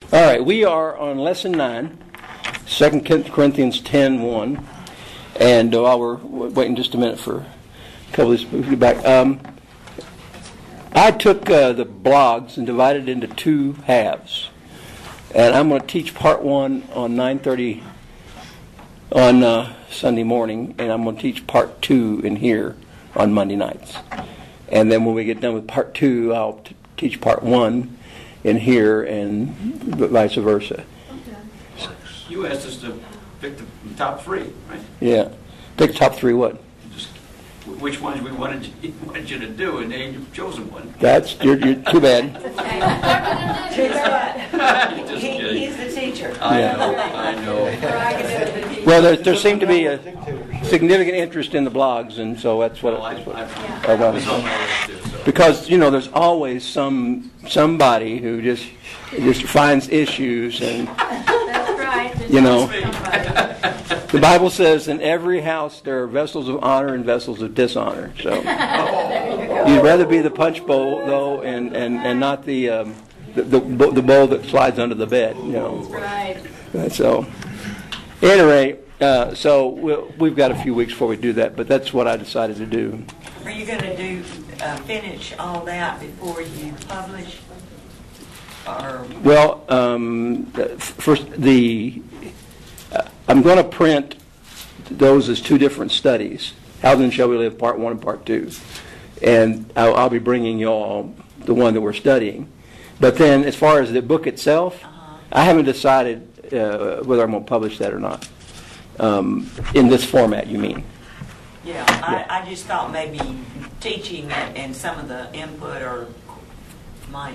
All right, we are on Lesson 9, 2 Corinthians 10:1. And while we're waiting just a minute for a couple of these to get back, I took the blogs and divided it into two halves. And I'm going to teach part 1 on 9:30 on Sunday morning, and I'm going to teach part 2 in here on Monday nights. And then when we get done with part 2, I'll teach part 1 in here and vice versa. Okay. You asked us to pick the top 3, right? Yeah. Pick top 3 what? Just which ones we wanted you to do, and then you've chosen one. That's you're too bad. He's the teacher. I know. Well, there seemed to be a significant interest in the blogs, and so that's what. I was on my list too. So. Because there's always somebody who just finds issues, and That's right. the Bible says in every house there are vessels of honor and vessels of dishonor. So you'd rather be the punch bowl though, and not the bowl that slides under the bed. That's right. So anyway, so we've got a few weeks before we do that, but that's what I decided to do. Are you going to finish all that before you publish? Or Well, first I'm going to print those as two different studies. How Then Shall We Live, Part 1 and Part 2. And I'll be bringing you all the one that we're studying. But then as far as the book itself, I haven't decided whether I'm going to publish that or not. In this format, you mean? Yeah, I just thought maybe teaching it and some of the input might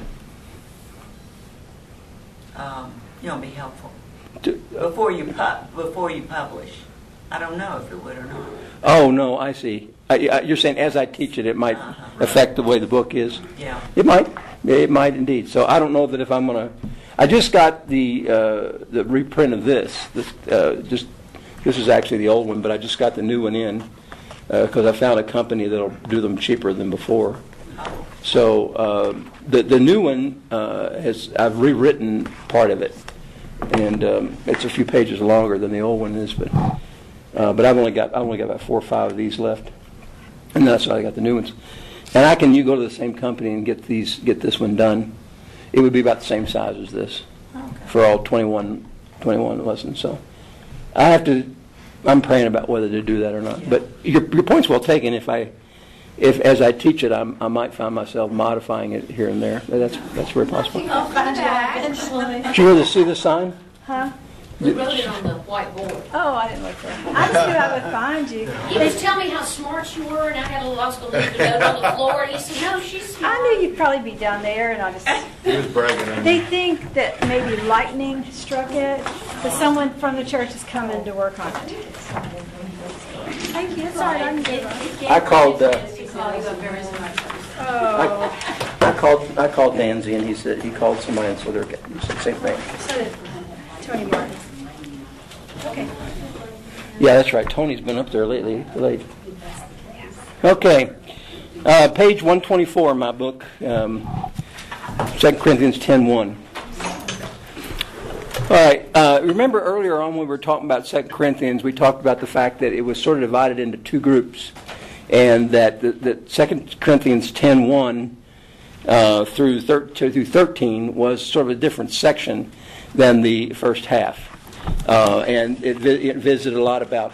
be helpful before you publish. I don't know if it would or not. Oh no, I see. You're saying as I teach it, it might affect the way the book is. Yeah, it might. It might indeed. So I don't know that if I'm going to. I just got the reprint of this. This is actually the old one, but I just got the new one in because I found a company that'll do them cheaper than before. So the new one I've rewritten part of it, and it's a few pages longer than the old one is, but I've only got about 4 or 5 of these left, and that's why I got the new ones. And you go to the same company and get this one done. It would be about the same size as this for all 21 lessons. So I'm praying about whether to do that or not. Yeah. But your point's well taken. If as I teach it, I might find myself modifying it here and there. That's very possible. I'll find out eventually. Did you really see the sign? Huh? We wrote it on the whiteboard. Oh, I didn't look there. I just knew I would find you. He was telling me how smart you were, and I was going to leave the note on the floor, and he said, no, she's smart. I knew you'd probably be down there, and I just... He was bragging on They me. think that maybe lightning struck it, but someone from the church is coming to work on it. Thank you. It's all right. I called. Oh. I called Danzy, and he said he called somebody, and so they're getting the same thing. So did Tony Martin. Okay. Yeah, that's right. Tony's been up there lately. Okay. Page 124 in my book, 2 Corinthians 10:1. All right. Remember earlier on when we were talking about 2 Corinthians, we talked about the fact that it was sort of divided into two groups, and that 2 Corinthians 10:1 through 13 was sort of a different section than the first half. And it visited a lot about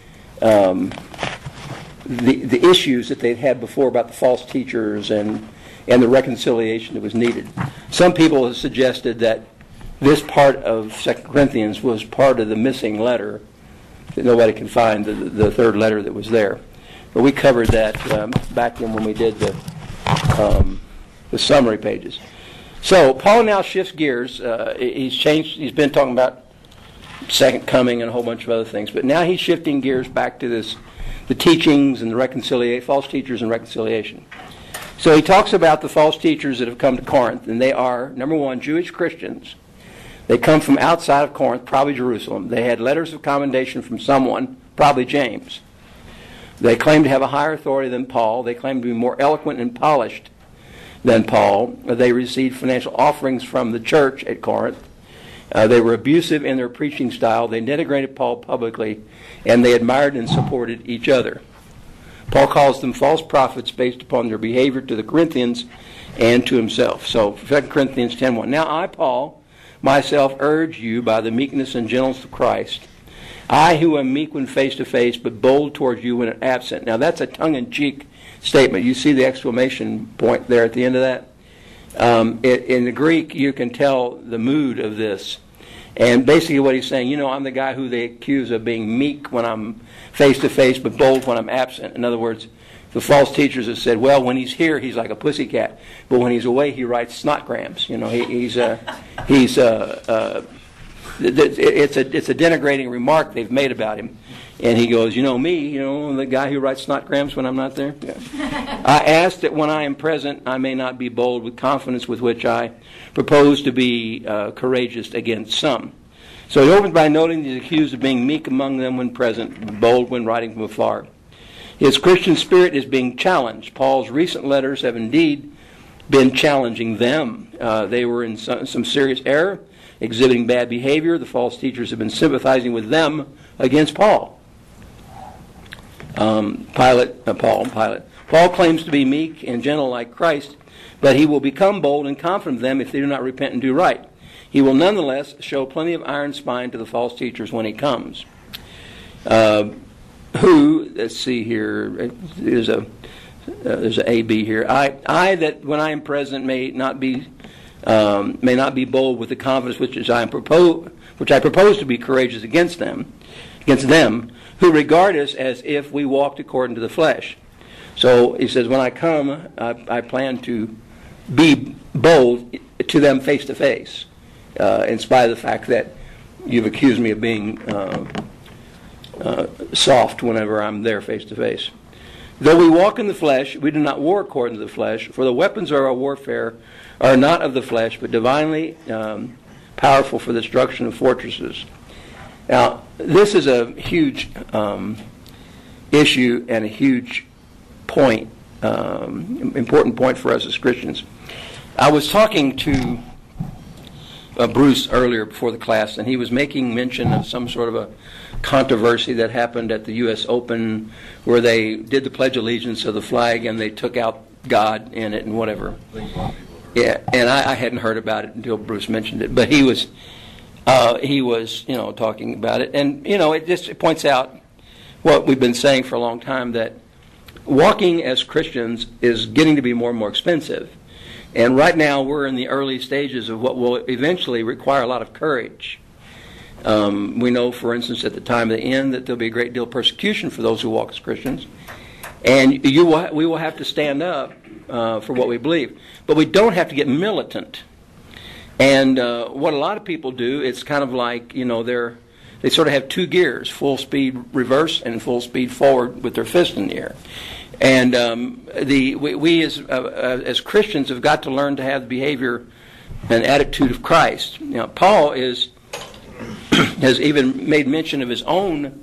the issues that they'd had before about the false teachers and the reconciliation that was needed. Some people have suggested that this part of 2 Corinthians was part of the missing letter, that nobody can find, the third letter that was there. But we covered that back when we did the summary pages. So Paul now shifts gears. He's been talking about second coming and a whole bunch of other things, but now he's shifting gears back to the teachings and the false teachers and reconciliation. So he talks about the false teachers that have come to Corinth, and they are, number one, Jewish Christians. They come from outside of Corinth, probably Jerusalem. They had letters of commendation from someone, probably James. They claim to have a higher authority than Paul. They claim to be more eloquent and polished than Paul. They received financial offerings from the church at Corinth. They were abusive in their preaching style. They denigrated Paul publicly, and they admired and supported each other. Paul calls them false prophets based upon their behavior to the Corinthians and to himself. So 2 Corinthians 10:1. Now I, Paul, myself urge you by the meekness and gentleness of Christ, I who am meek when face to face, but bold towards you when absent. Now that's a tongue-in-cheek statement. You see the exclamation point there at the end of that? In the Greek, you can tell the mood of this. And basically what he's saying, I'm the guy who they accuse of being meek when I'm face-to-face, but bold when I'm absent. In other words, the false teachers have said, well, when he's here, he's like a pussycat. But when he's away, he writes snotgrams. It's a denigrating remark they've made about him. And he goes, me, the guy who writes snotgrams when I'm not there. Yeah. I ask that when I am present, I may not be bold with confidence with which I propose to be courageous against some. So he opens by noting he's accused of being meek among them when present, bold when writing from afar. His Christian spirit is being challenged. Paul's recent letters have indeed been challenging them. They were in some serious error, exhibiting bad behavior. The false teachers have been sympathizing with them against Paul. Paul claims to be meek and gentle like Christ, but he will become bold and confident of them if they do not repent and do right. He will nonetheless show plenty of iron spine to the false teachers when he comes. Let's see here, there's a A-B here. I that when I am present may not be bold with the confidence which I propose to be courageous against them, who regard us as if we walked according to the flesh. So he says, when I come, I plan to be bold to them face to face, in spite of the fact that you've accused me of being soft whenever I'm there face to face. Though we walk in the flesh, we do not war according to the flesh, for the weapons of our warfare are not of the flesh, but divinely powerful for the destruction of fortresses. Now, this is a huge issue and a huge point, important point for us as Christians. I was talking to Bruce earlier before the class, and he was making mention of some sort of a controversy that happened at the U.S. Open where they did the Pledge of Allegiance of the flag and they took out God in it and whatever. Yeah, and I hadn't heard about it until Bruce mentioned it, but he was talking about it, and it points out what we've been saying for a long time, that walking as Christians is getting to be more and more expensive, and right now we're in the early stages of what will eventually require a lot of courage. We know, for instance, at the time of the end that there'll be a great deal of persecution for those who walk as Christians, and we will have to stand up for what we believe, but we don't have to get militant. And what a lot of people do, it's kind of like, they sort of have two gears, full speed reverse and full speed forward with their fist in the air. And we as Christians have got to learn to have the behavior and attitude of Christ. Paul has even made mention of his own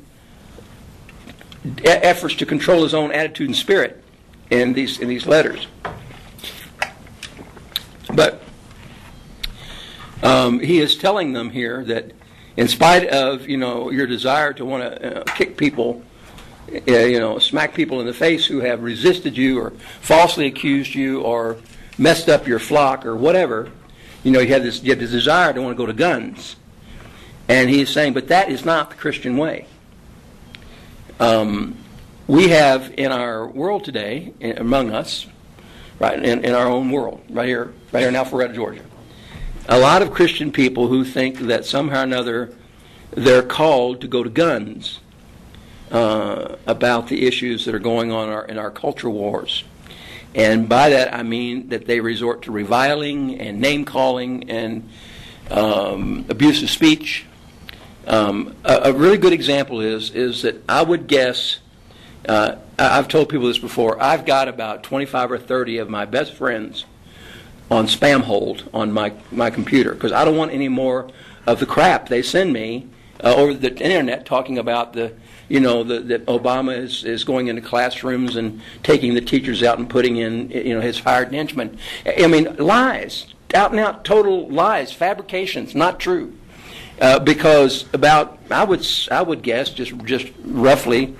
efforts to control his own attitude and spirit in these letters. But he is telling them here that in spite of your desire to want to kick people, smack people in the face who have resisted you or falsely accused you or messed up your flock or whatever, you have this desire to want to go to guns. And he is saying, but that is not the Christian way. We have in our world today, among us, right in our own world, right here in Alpharetta, Georgia, a lot of Christian people who think that somehow or another they're called to go to guns about the issues that are going on in our culture wars. And by that I mean that they resort to reviling and name-calling and abusive speech. A really good example is that I would guess, I've told people this before, I've got about 25 or 30 of my best friends on spam hold on my computer because I don't want any more of the crap they send me over the internet talking about that Obama is going into classrooms and taking the teachers out and putting in his hired henchmen. I mean, lies, out and out, total lies, fabrications, not true. because about I would guess just roughly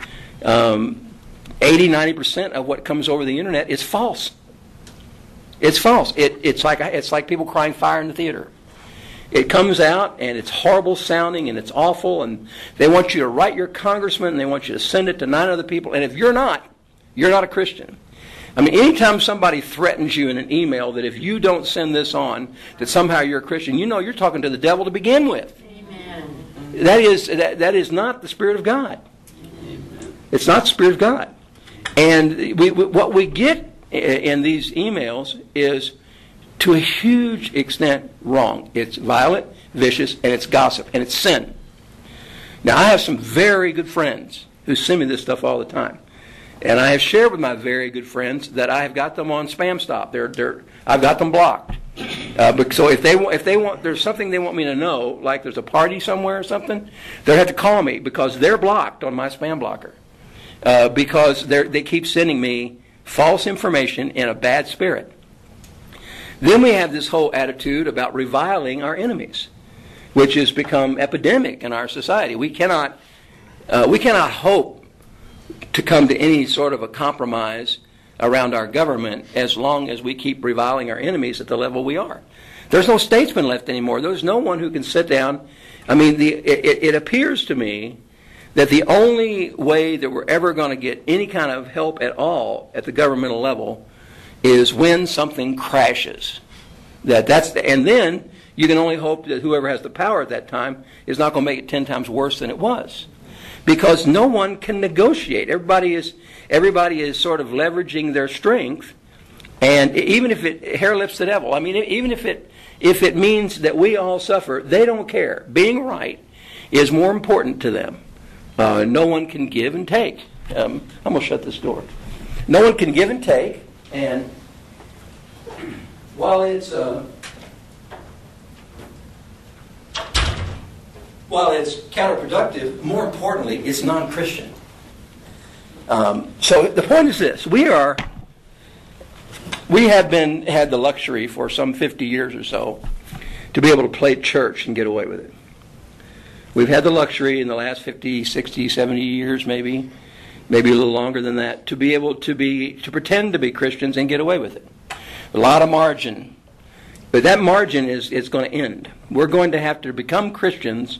80-90% of what comes over the internet is false. It's false. It's like people crying fire in the theater. It comes out and it's horrible sounding and it's awful, and they want you to write your congressman and they want you to send it to 9 other people. And if you're not a Christian. I mean, anytime somebody threatens you in an email that if you don't send this on, that somehow you're a Christian, you know you're talking to the devil to begin with. Amen. That is not the Spirit of God. It's not the Spirit of God. And what we get in these emails is, to a huge extent, wrong. It's violent, vicious, and it's gossip, and it's sin. Now, I have some very good friends who send me this stuff all the time. And I have shared with my very good friends that I have got them on Spam Stop. I've got them blocked. So if they want, there's something they want me to know, like there's a party somewhere or something, they'll have to call me because they're blocked on my spam blocker. Because they keep sending me false information in a bad spirit. Then we have this whole attitude about reviling our enemies, which has become epidemic in our society. We cannot hope to come to any sort of a compromise around our government as long as we keep reviling our enemies at the level we are. There's no statesman left anymore. There's no one who can sit down. I mean, it appears to me that the only way that we're ever going to get any kind of help at all at the governmental level is when something crashes. And then you can only hope that whoever has the power at that time is not going to make it 10 times worse than it was. Because no one can negotiate. Everybody is sort of leveraging their strength, and even if it hair lifts the devil. I mean, even if it means that we all suffer, they don't care. Being right is more important to them. No one can give and take. I'm going to shut this door. No one can give and take, and while it's counterproductive, more importantly, it's non-Christian. So the point is this: we have had the luxury for some 50 years or so to be able to play church and get away with it. We've had the luxury in the last 50, 60, 70 years, maybe a little longer than that, to be able to pretend to be Christians and get away with it. A lot of margin. But that margin is going to end. We're going to have to become Christians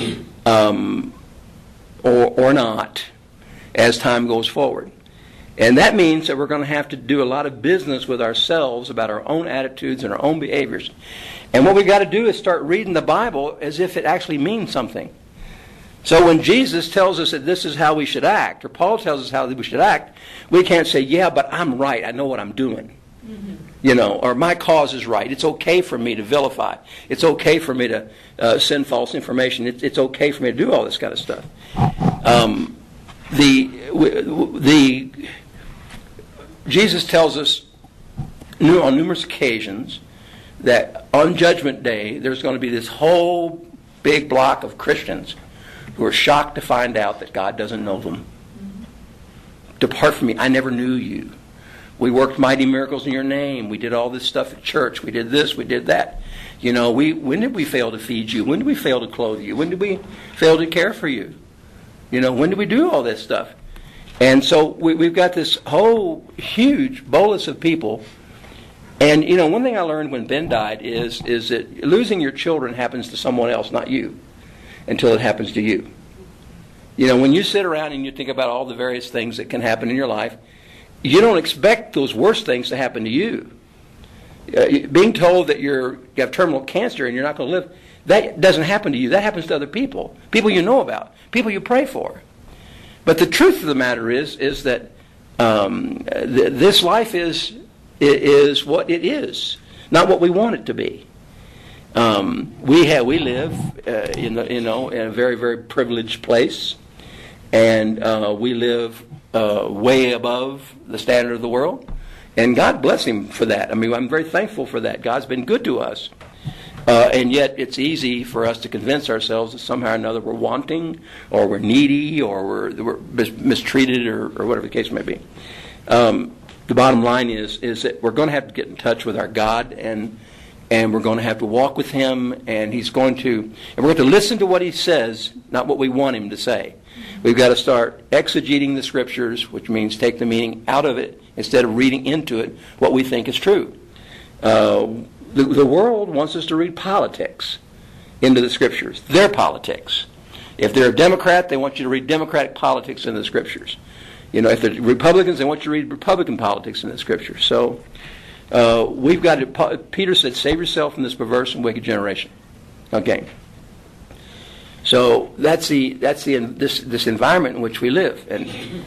or not as time goes forward. And that means that we're going to have to do a lot of business with ourselves about our own attitudes and our own behaviors. And what we've got to do is start reading the Bible as if it actually means something. So when Jesus tells us that this is how we should act, or Paul tells us how we should act, we can't say, yeah, but I'm right. I know what I'm doing. Mm-hmm. Or my cause is right. It's okay for me to vilify. It's okay for me to send false information. It's okay for me to do all this kind of stuff. Jesus tells us on numerous occasions that on Judgment Day there's going to be this whole big block of Christians who are shocked to find out that God doesn't know them. Mm-hmm. Depart from me, I never knew you. We worked mighty miracles in your name. We did all this stuff at church. We did this, we did that. When did we fail to feed you? When did we fail to clothe you? When did we fail to care for you? When did we do all this stuff? And so we've got this whole huge bolus of people. And, one thing I learned when Ben died is that losing your children happens to someone else, not you, until it happens to you. When you sit around and you think about all the various things that can happen in your life, you don't expect those worst things to happen to you. Being told that you have terminal cancer and you're not going to live, that doesn't happen to you. That happens to other people you know about, people you pray for. But the truth of the matter is that this life is what it is, not what we want it to be. We live in a very, very privileged place, and we live way above the standard of the world, and God bless Him for that. I mean, I'm very thankful for that. God's been good to us, and yet it's easy for us to convince ourselves that somehow or another we're wanting, or we're needy, or we're mistreated, or whatever the case may be. The bottom line is that we're going to have to get in touch with our God and and we're going to have to walk with him, and we're going to listen to what he says, not what we want him to say. We've got to start exegeting the Scriptures, which means take the meaning out of it instead of reading into it what we think is true. The world wants us to read politics into the Scriptures, their politics. If they're a Democrat, they want you to read Democratic politics into the Scriptures. If they're Republicans, they want you to read Republican politics into the Scriptures. So we've got to, Peter said, save yourself from this perverse and wicked generation. Okay. So that's this environment in which we live, and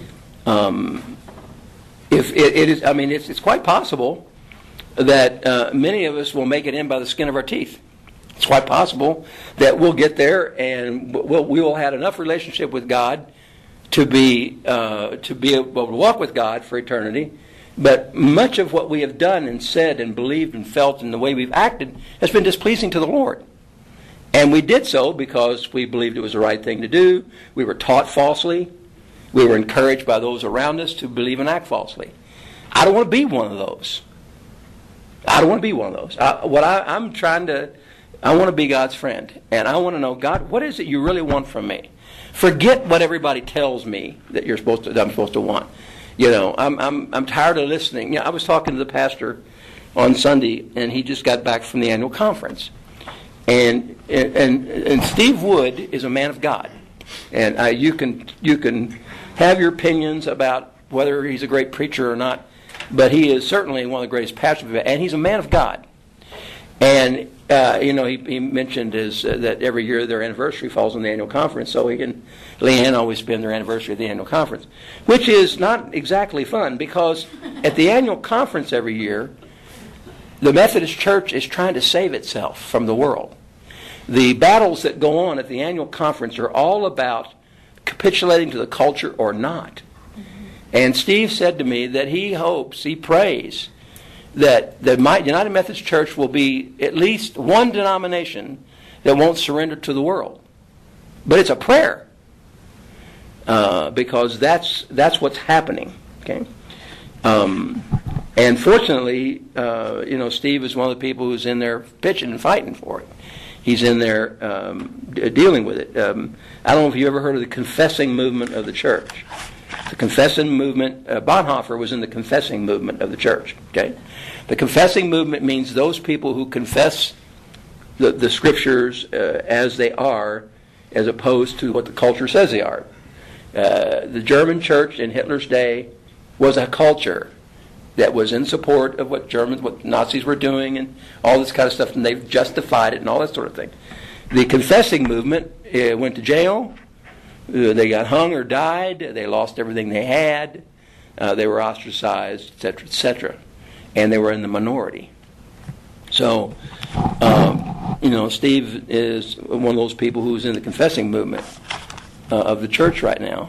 if it is, it's quite possible that many of us will make it in by the skin of our teeth. It's quite possible that we'll get there, and we will have enough relationship with God to be able to walk with God for eternity. But much of what we have done and said and believed and felt and the way we've acted has been displeasing to the Lord. And we did so because we believed it was the right thing to do. We were taught falsely. We were encouraged by those around us to believe and act falsely. I don't want to be one of those. I don't want to be one of those. I want to be God's friend. And I want to know, God, what is it you really want from me? Forget what everybody tells me that I'm supposed to want. I'm tired of listening. I was talking to the pastor on Sunday, and he just got back from the annual conference. And Steve Wood is a man of God, and you can have your opinions about whether he's a great preacher or not, but he is certainly one of the greatest pastors, and he's a man of God. And he mentioned that every year their anniversary falls on the annual conference, so he and Leanne always spend their anniversary at the annual conference, which is not exactly fun, because at the annual conference every year, the Methodist Church is trying to save itself from the world. The battles that go on at the annual conference are all about capitulating to the culture or not. And Steve said to me that he prays that the United Methodist Church will be at least one denomination that won't surrender to the world. But it's a prayer, because that's what's happening. Okay. And fortunately, Steve is one of the people who's in there pitching and fighting for it. He's in there dealing with it. I don't know if you ever heard of the confessing movement of the church. The confessing movement, Bonhoeffer was in the confessing movement of the church. Okay, the confessing movement means those people who confess the Scriptures as they are, as opposed to what the culture says they are. The German church in Hitler's day was a culture that was in support of what Nazis were doing and all this kind of stuff, and they've justified it and all that sort of thing. The confessing movement went to jail. They got hung or died. They lost everything they had. They were ostracized, etc., etc., and they were in the minority. So, Steve is one of those people who's in the confessing movement of the church right now.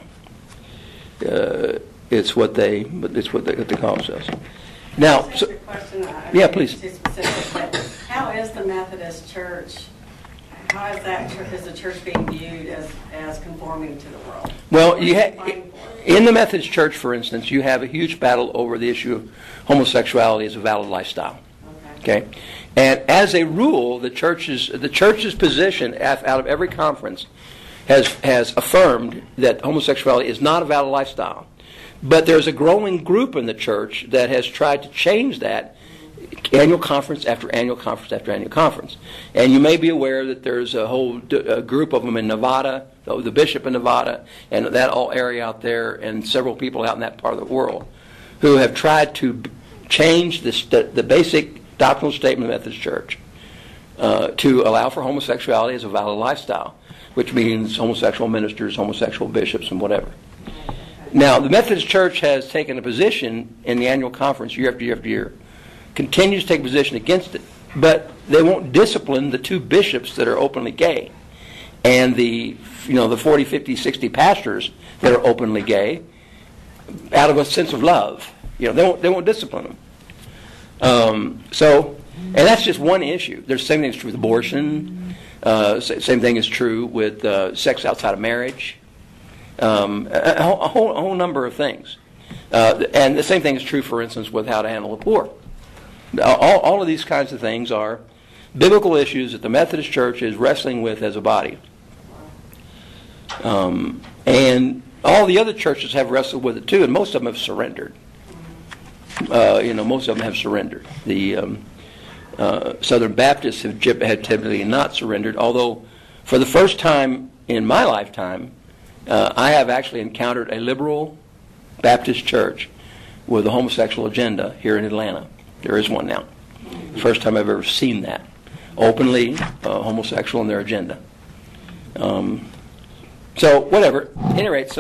It's what they call themselves. Now, so, yeah, please. How is the Methodist Church? How is the church being viewed as conforming to the world? Well, in the Methodist Church, for instance, you have a huge battle over the issue of homosexuality as a valid lifestyle. Okay, and as a rule, the church's position out of every conference has affirmed that homosexuality is not a valid lifestyle. But there's a growing group in the church that has tried to change that, annual conference after annual conference after annual conference. And you may be aware that there's a whole group of them in Nevada, the bishop in Nevada, and that whole area out there, and several people out in that part of the world, who have tried to change the basic doctrinal statement of the Methodist Church to allow for homosexuality as a valid lifestyle, which means homosexual ministers, homosexual bishops, and whatever. Now, the Methodist Church has taken a position in the annual conference year after year after year, continues to take a position against it, but they won't discipline the two bishops that are openly gay, and the 40, 50, 60 pastors that are openly gay, out of a sense of love. They won't discipline them. And that's just one issue. There's the same thing is true with abortion. Same thing is true with sex outside of marriage. A whole number of things. And the same thing is true, for instance, with how to handle the poor. All of these kinds of things are biblical issues that the Methodist Church is wrestling with as a body. And all the other churches have wrestled with it too, and most of them have surrendered. Most of them have surrendered. The Southern Baptists have typically not surrendered, although for the first time in my lifetime, I have actually encountered a liberal Baptist church with a homosexual agenda here in Atlanta. There is one now. First time I've ever seen that. Openly homosexual in their agenda. So, whatever. At any rate,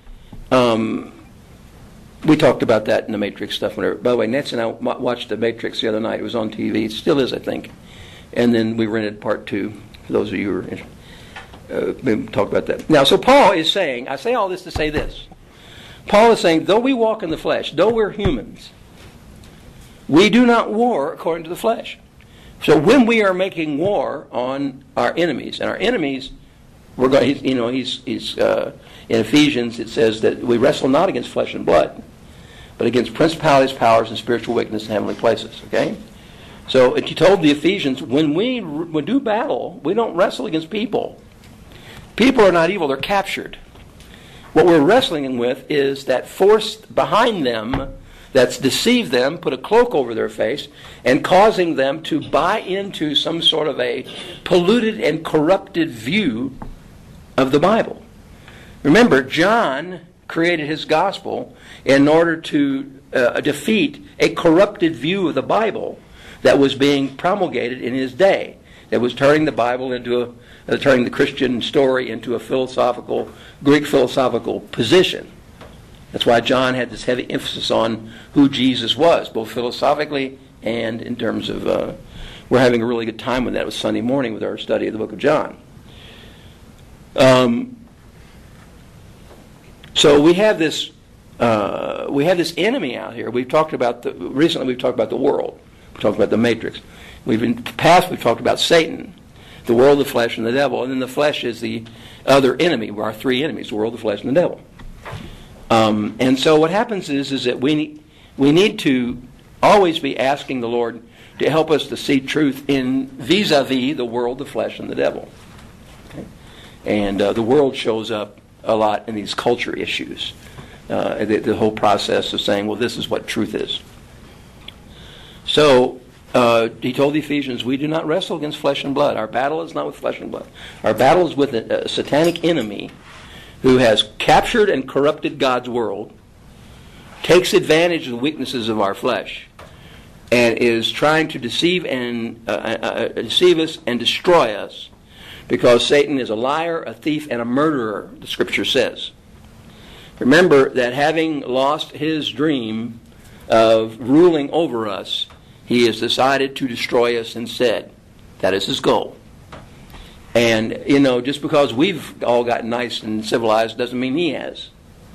we talked about that in the Matrix stuff. Whatever. By the way, Nancy and I watched the Matrix the other night. It was on TV. It still is, I think. And then we rented part 2, for those of you who are interested. We talk about that. Now, so Paul is saying, I say all this to say this. Paul is saying, though we walk in the flesh, though we're humans, we do not war according to the flesh. So when we are making war on our enemies, and our enemies, we're going. He's in Ephesians. It says that we wrestle not against flesh and blood, but against principalities, powers, and spiritual wickedness in heavenly places. Okay. So he told the Ephesians, when we do battle, we don't wrestle against people. People are not evil; they're captured. What we're wrestling with is that force behind them that's deceived them, put a cloak over their face, and causing them to buy into some sort of a polluted and corrupted view of the Bible. Remember, John created his gospel in order to defeat a corrupted view of the Bible that was being promulgated in his day, that was turning the Bible into turning the Christian story into a Greek philosophical position. That's why John had this heavy emphasis on who Jesus was, both philosophically and in terms of, we're having a really good time with that. It was Sunday morning with our study of the book of John. So we have this enemy out here. Recently we've talked about the world. We talked about the matrix. We've talked about Satan, the world, the flesh, and the devil. And then the flesh is the other enemy, our 3 enemies, the world, the flesh, and the devil. And so what happens is that we need to always be asking the Lord to help us to see truth in vis-a-vis the world, the flesh, and the devil. Okay? And the world shows up a lot in these culture issues. The whole process of saying, well, this is what truth is. So he told the Ephesians, we do not wrestle against flesh and blood. Our battle is not with flesh and blood. Our battle is with a satanic enemy who has captured and corrupted God's world, takes advantage of the weaknesses of our flesh, and is trying to deceive us and destroy us, because Satan is a liar, a thief, and a murderer, the Scripture says. Remember that having lost his dream of ruling over us, he has decided to destroy us instead. That is his goal. And, just because we've all gotten nice and civilized doesn't mean he has.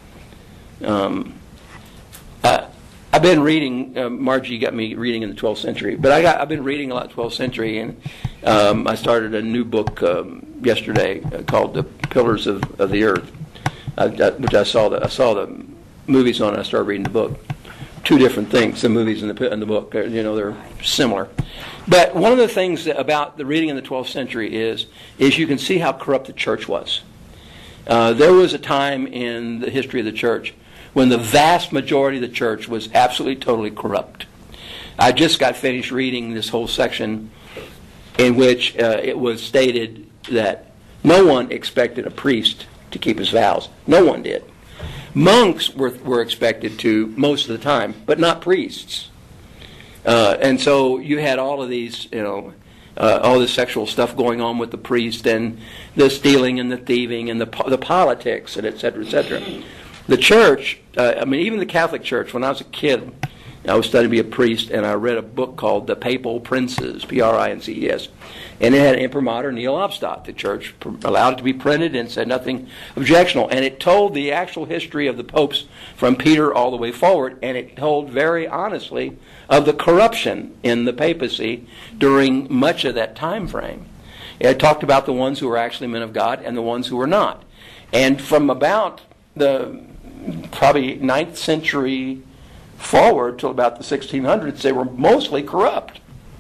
I've been reading, Margie got me reading in the 12th century, but I've been reading a lot 12th century, and I started a new book yesterday called The Pillars of the Earth, which I saw the movies on, and I started reading the book. 2 different things, the movies and the book, they're similar. But one of the things about the reading in the 12th century is you can see how corrupt the church was. There was a time in the history of the church when the vast majority of the church was absolutely, totally corrupt. I just got finished reading this whole section in which it was stated that no one expected a priest to keep his vows. No one did. Monks were expected to most of the time, but not priests. And so you had all of these, all this sexual stuff going on with the priest, and the stealing and the thieving and the politics, and et cetera, et cetera. The church, even the Catholic Church, when I was a kid, I was studying to be a priest, and I read a book called The Papal Princes, Princes, and it had Imprimatur Nihil Obstat. The church allowed it to be printed and said nothing objectionable. And it told the actual history of the popes from Peter all the way forward, and it told very honestly of the corruption in the papacy during much of that time frame. It talked about the ones who were actually men of God and the ones who were not. And from about the probably 9th century forward till about the 1600s, they were mostly corrupt.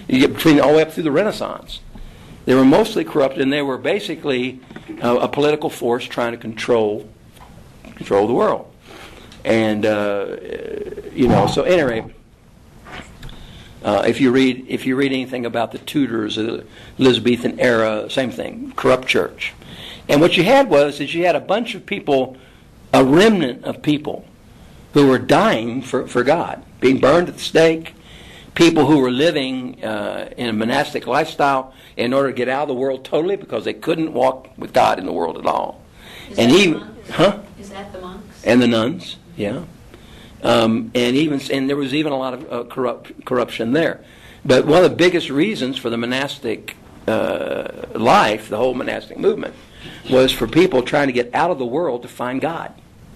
You get between all the way up through the Renaissance. They were mostly corrupt, and they were basically a political force trying to control the world. And so anyway, if you read anything about the Tudors, the Elizabethan era, same thing, corrupt church. And what you had you had a bunch of people, a remnant of people, who were dying for God, being burned at the stake, people who were living in a monastic lifestyle in order to get out of the world totally because they couldn't walk with God in the world at all. Is And that even, the monks? huh? Is that the monks? And the nuns, yeah. And there was even a lot of corruption there. But one of the biggest reasons for the monastic life, the whole monastic movement, was for people trying to get out of the world to find God.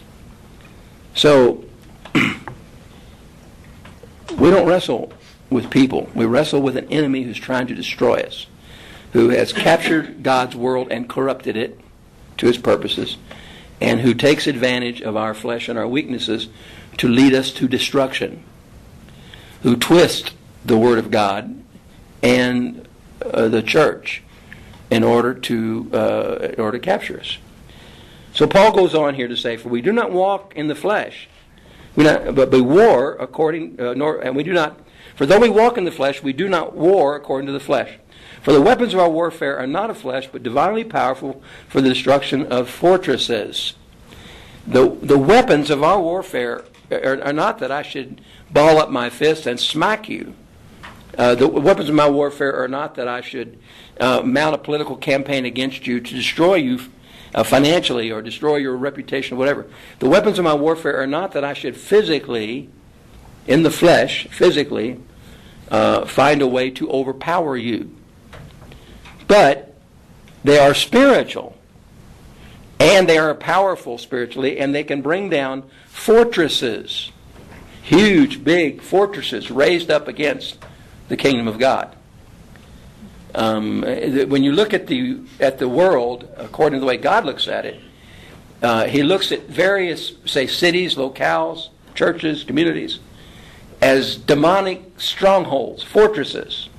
So we don't wrestle with people. We wrestle with an enemy who's trying to destroy us, who has captured God's world and corrupted it to his purposes, and who takes advantage of our flesh and our weaknesses to lead us to destruction, who twist the Word of God and the church in order to capture us. So Paul goes on here to say, "For we do not walk in the flesh, but we war according. For though we walk in the flesh, we do not war according to the flesh. For the weapons of our warfare are not of flesh, but divinely powerful for the destruction of fortresses." The weapons of our warfare are not that I should ball up my fist and smack you. The weapons of my warfare are not that I should mount a political campaign against you to destroy you financially or destroy your reputation or whatever. The weapons of my warfare are not that I should physically, in the flesh, find a way to overpower you. But they are spiritual. And they are powerful spiritually, and they can bring down fortresses. Huge, big fortresses raised up against the kingdom of God. When you look at the world, according to the way God looks at it, he looks at various, say, cities, locales, churches, communities, as demonic strongholds, fortresses.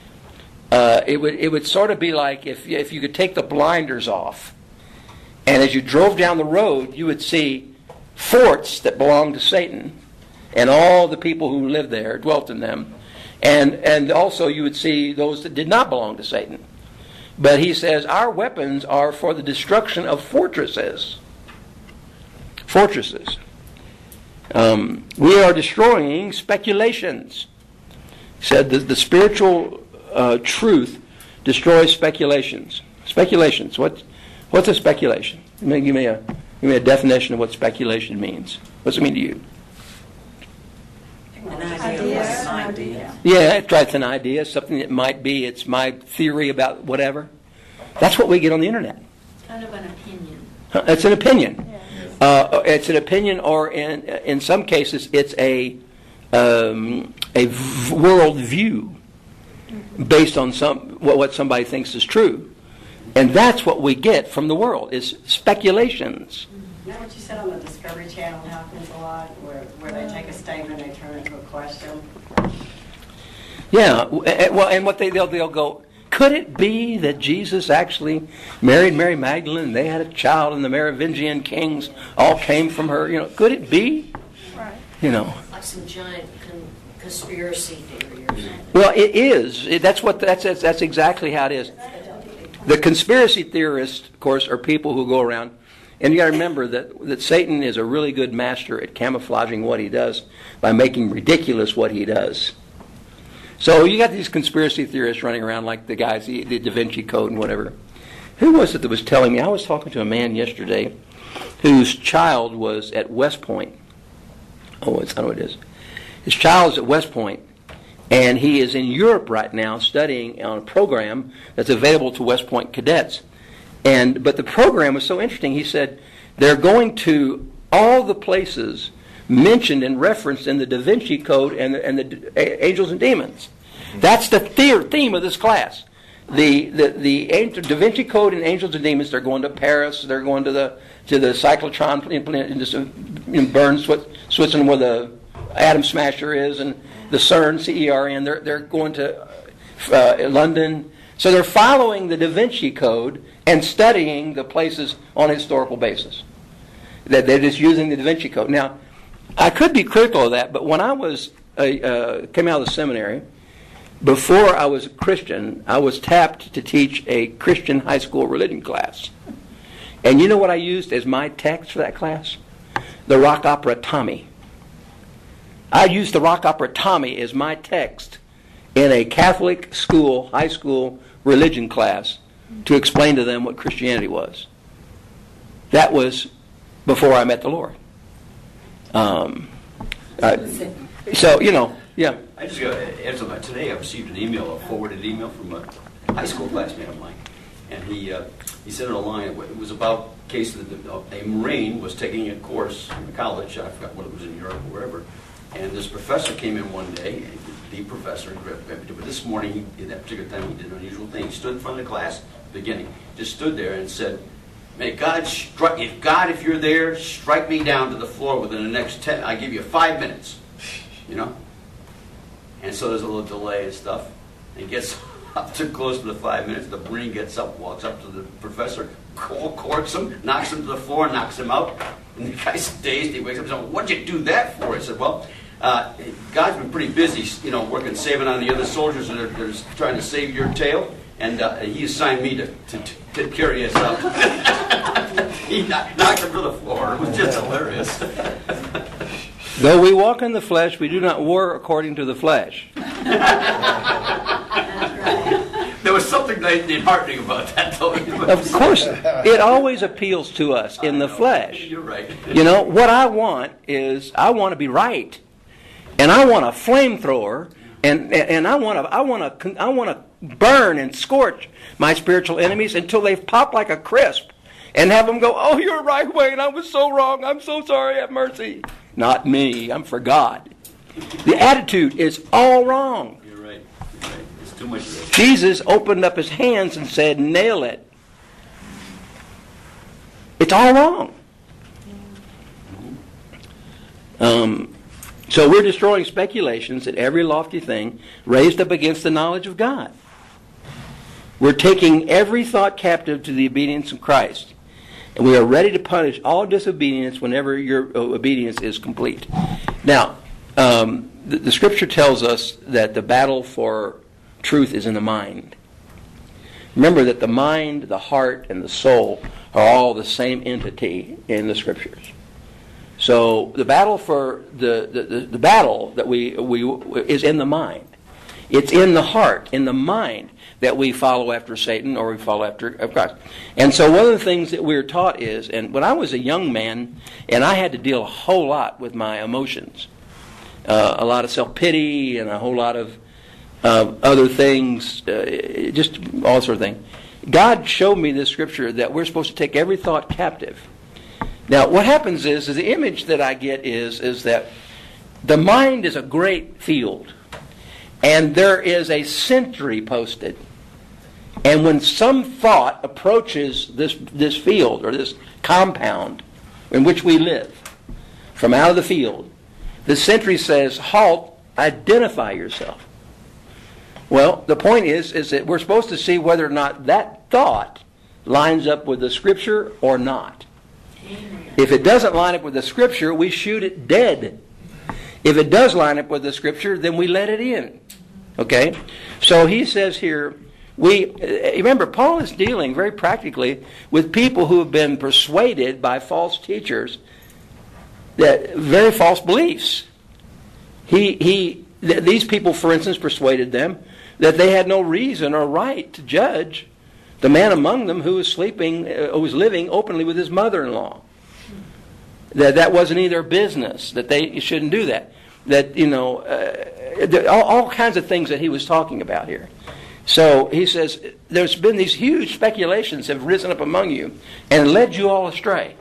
It would sort of be like if you could take the blinders off, and as you drove down the road, you would see forts that belonged to Satan, and all the people who lived there, dwelt in them. And also you would see those that did not belong to Satan. But he says our weapons are for the destruction of fortresses. Fortresses. We are destroying speculations. He said that the spiritual truth destroys speculations. Speculations. What's a speculation? Give me a definition of what speculation means. What's it mean to you? An idea. Yeah, it's an idea, something that might be. It's my theory about whatever. That's what we get on the internet. Kind of an opinion. It's an opinion. It's an opinion, or in some cases, it's a world view based on what somebody thinks is true. And that's what we get from the world, is speculations. You know what you said on the Discovery Channel happens a lot, where they take a statement and they turn it into a question? Yeah, well, and what they'll go, could it be that Jesus actually married Mary Magdalene and they had a child and the Merovingian kings all came from her? Could it be? Right. Like some giant conspiracy theory or something. Well, it is. That's exactly how it is. The conspiracy theorists, of course, are people who go around, and you got to remember that Satan is a really good master at camouflaging what he does by making ridiculous what he does. So you got these conspiracy theorists running around like the guys, the Da Vinci Code and whatever. Who was it that was telling me? I was talking to a man yesterday whose child was at West Point. Oh, I know what it is. His child is at West Point. And he is in Europe right now studying on a program that's available to West Point cadets. But the program was so interesting. He said they're going to all the places mentioned and referenced in the Da Vinci Code and the Angels and Demons. That's the theme of this class. The Da Vinci Code and Angels and Demons. They're going to Paris. They're going to the cyclotron in Bern, Switzerland, where the atom smasher is, and the CERN, CERN. They're going to London. So they're following the Da Vinci Code and studying the places on a historical basis. That they're just using the Da Vinci Code. Now, I could be critical of that, but when I came out of the seminary, before I was a Christian, I was tapped to teach a Christian high school religion class. And you know what I used as my text for that class? The rock opera Tommy. I used the rock opera Tommy as my text in a Catholic school, high school religion class to explain to them what Christianity was. That was before I met the Lord. So, yeah. I just got to answer that. Today I received an email, a forwarded email from a high school classmate of mine. And he sent it along. It was about a case that a Marine was taking a course in a college. I forgot what it was, in Europe or wherever. And this professor came in one day, the professor, but this morning, at that particular time, he did an unusual thing. He stood in front of the class at the beginning, just stood there and said, "May God strike, if you're there, strike me down to the floor within the next 10, I give you 5 minutes." And so there's a little delay and stuff. And he gets up too close to the 5 minutes. The Marine gets up, walks up to the professor, corks him, knocks him to the floor, knocks him out. And the guy's dazed. He wakes up and says, "What'd you do that for?" He said, "Well, God's been pretty busy, working, saving on the other soldiers that are trying to save your tail. And he assigned me to carry us out." He knocked him to the floor. It was just hilarious. Though we walk in the flesh, we do not war according to the flesh. There was something disheartening about that, though. Of course, it always appeals to us in the flesh. You're right. What I want is, I want to be right. And I want a flamethrower, and I want to burn and scorch my spiritual enemies until they pop like a crisp, and have them go, "Oh, you're right, Wayne. I was so wrong. I'm so sorry. Have mercy." Not me. I'm for God. The attitude is all wrong. You're right. It's too much of this. Jesus opened up his hands and said, "Nail it." It's all wrong. So we're destroying speculations and every lofty thing raised up against the knowledge of God. We're taking every thought captive to the obedience of Christ. And we are ready to punish all disobedience whenever your obedience is complete. Now, the Scripture tells us that the battle for truth is in the mind. Remember that the mind, the heart, and the soul are all the same entity in the Scriptures. So the battle for the battle that we is in the mind. It's in the heart, in the mind, that we follow after Satan or we follow after Christ. And so one of the things that we're taught is, and when I was a young man, and I had to deal a whole lot with my emotions, a lot of self-pity and a whole lot of other things, just all sort of thing. God showed me this scripture that we're supposed to take every thought captive. Now, what happens is the image that I get is that the mind is a great field, and there is a sentry posted. And when some thought approaches this field or this compound in which we live, from out of the field, the sentry says, "Halt, identify yourself." Well, the point is that we're supposed to see whether or not that thought lines up with the Scripture or not. If it doesn't line up with the Scripture, we shoot it dead. If it does line up with the Scripture, then we let it in. Okay? So he says here, remember, Paul is dealing very practically with people who have been persuaded by false teachers, that very false beliefs. These people, for instance, persuaded them that they had no reason or right to judge the man among them who was living openly with his mother-in-law. That wasn't any of their business, that they shouldn't do that. All kinds of things that he was talking about here. So he says, there's been these huge speculations have risen up among you and led you all astray.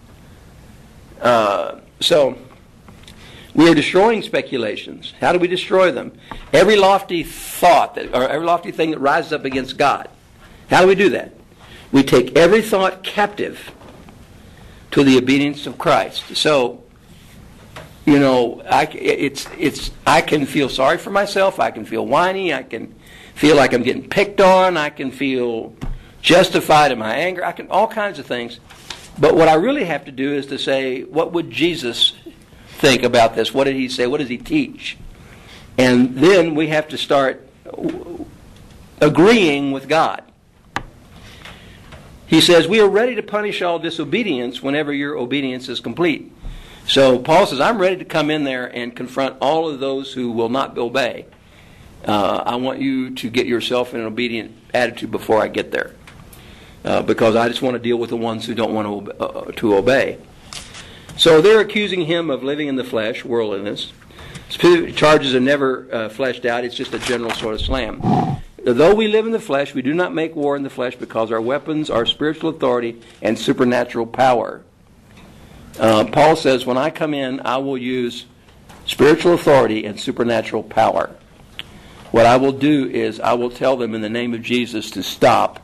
So we are destroying speculations. How do we destroy them? Every lofty thought, or every lofty thing that rises up against God. How do we do that? We take every thought captive to the obedience of Christ. So, I can feel sorry for myself. I can feel whiny. I can feel like I'm getting picked on. I can feel justified in my anger. I can all kinds of things. But what I really have to do is to say, what would Jesus think about this? What did he say? What does he teach? And then we have to start agreeing with God. He says, we are ready to punish all disobedience whenever your obedience is complete. So Paul says, I'm ready to come in there and confront all of those who will not obey. I want you to get yourself in an obedient attitude before I get there. Because I just want to deal with the ones who don't want to obey. So they're accusing him of living in the flesh, worldliness. Specific charges are never fleshed out. It's just a general sort of slam. Though we live in the flesh, we do not make war in the flesh because our weapons are spiritual authority and supernatural power. Paul says, when I come in, I will use spiritual authority and supernatural power. What I will do is I will tell them in the name of Jesus to stop.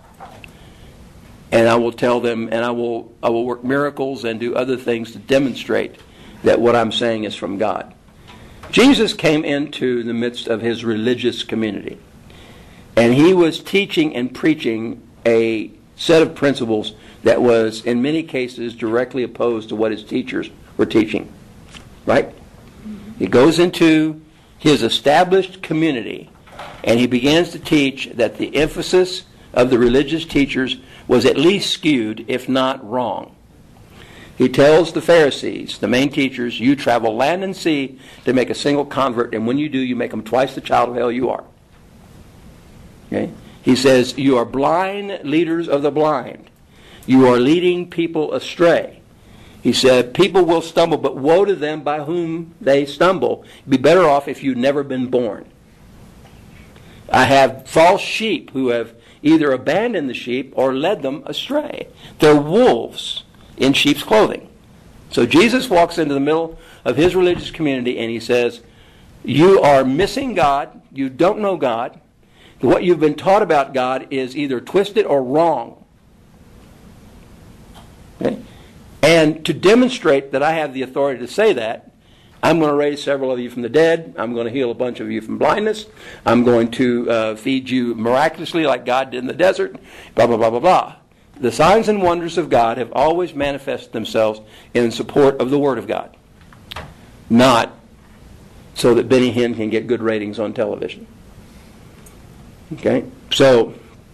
And I will tell them, and I will work miracles and do other things to demonstrate that what I'm saying is from God. Jesus came into the midst of his religious community. And he was teaching and preaching a set of principles that was, in many cases, directly opposed to what his teachers were teaching. Right? He goes into his established community, and he begins to teach that the emphasis of the religious teachers was at least skewed, if not wrong. He tells the Pharisees, the main teachers, you travel land and sea to make a single convert, and when you do, you make them twice the child of hell you are. Okay? He says, you are blind leaders of the blind. You are leading people astray. He said, people will stumble, but woe to them by whom they stumble. You'd be better off if you'd never been born. I have false sheep who have either abandoned the sheep or led them astray. They're wolves in sheep's clothing. So Jesus walks into the middle of his religious community and he says, you are missing God. You don't know God. What you've been taught about God is either twisted or wrong. Okay? And to demonstrate that I have the authority to say that, I'm going to raise several of you from the dead. I'm going to heal a bunch of you from blindness. I'm going to feed you miraculously like God did in the desert. Blah, blah, blah, blah, blah. The signs and wonders of God have always manifested themselves in support of the Word of God. Not so that Benny Hinn can get good ratings on television. Okay? So,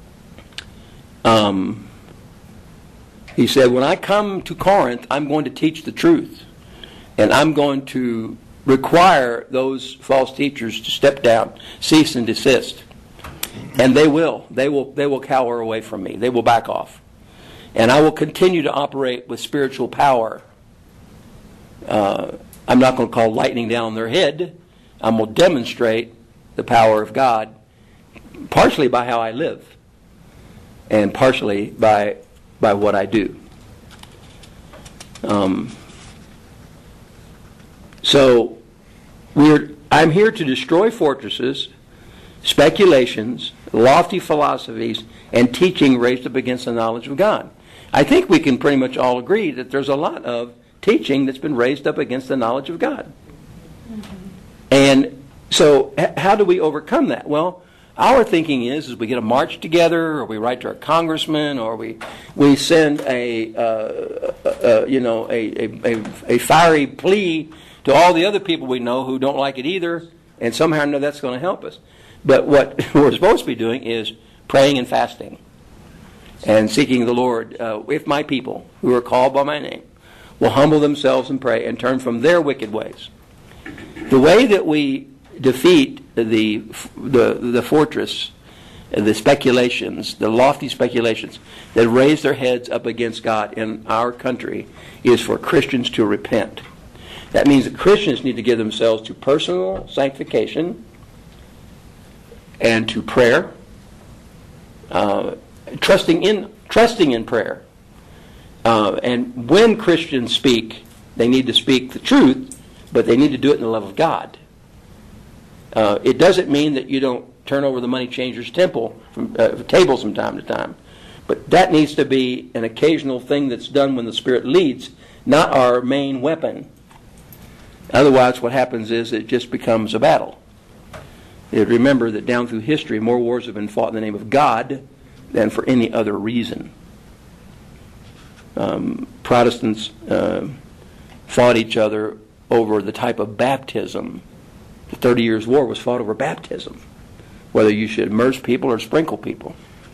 he said, when I come to Corinth, I'm going to teach the truth. And I'm going to require those false teachers to step down, cease and desist. And they will. They will cower away from me. They will back off. And I will continue to operate with spiritual power. I'm not going to call lightning down their head. I'm going to demonstrate the power of God, partially by how I live, and partially by what I do. So I'm here to destroy fortresses, speculations, lofty philosophies, and teaching raised up against the knowledge of God. I think we can pretty much all agree that there's a lot of teaching that's been raised up against the knowledge of God. And so how do we overcome that? Well, our thinking is we get a march together, or we write to our congressman, or we send a fiery plea to all the other people we know who don't like it either, and somehow or another that's going to help us. But what we're supposed to be doing is praying and fasting and seeking the Lord. If my people who are called by my name will humble themselves and pray and turn from their wicked ways. The way that we defeat the fortress, the speculations, the lofty speculations that raise their heads up against God in our country is for Christians to repent. That means that Christians need to give themselves to personal sanctification and to prayer, trusting in prayer. And when Christians speak, they need to speak the truth, but they need to do it in the love of God. It doesn't mean that you don't turn over the money changer's table from time to time. But that needs to be an occasional thing that's done when the Spirit leads, not our main weapon. Otherwise, what happens is it just becomes a battle. Remember that down through history, more wars have been fought in the name of God than for any other reason. Protestants fought each other over the type of baptism. The 30 Years' War was fought over baptism, whether you should immerse people or sprinkle people.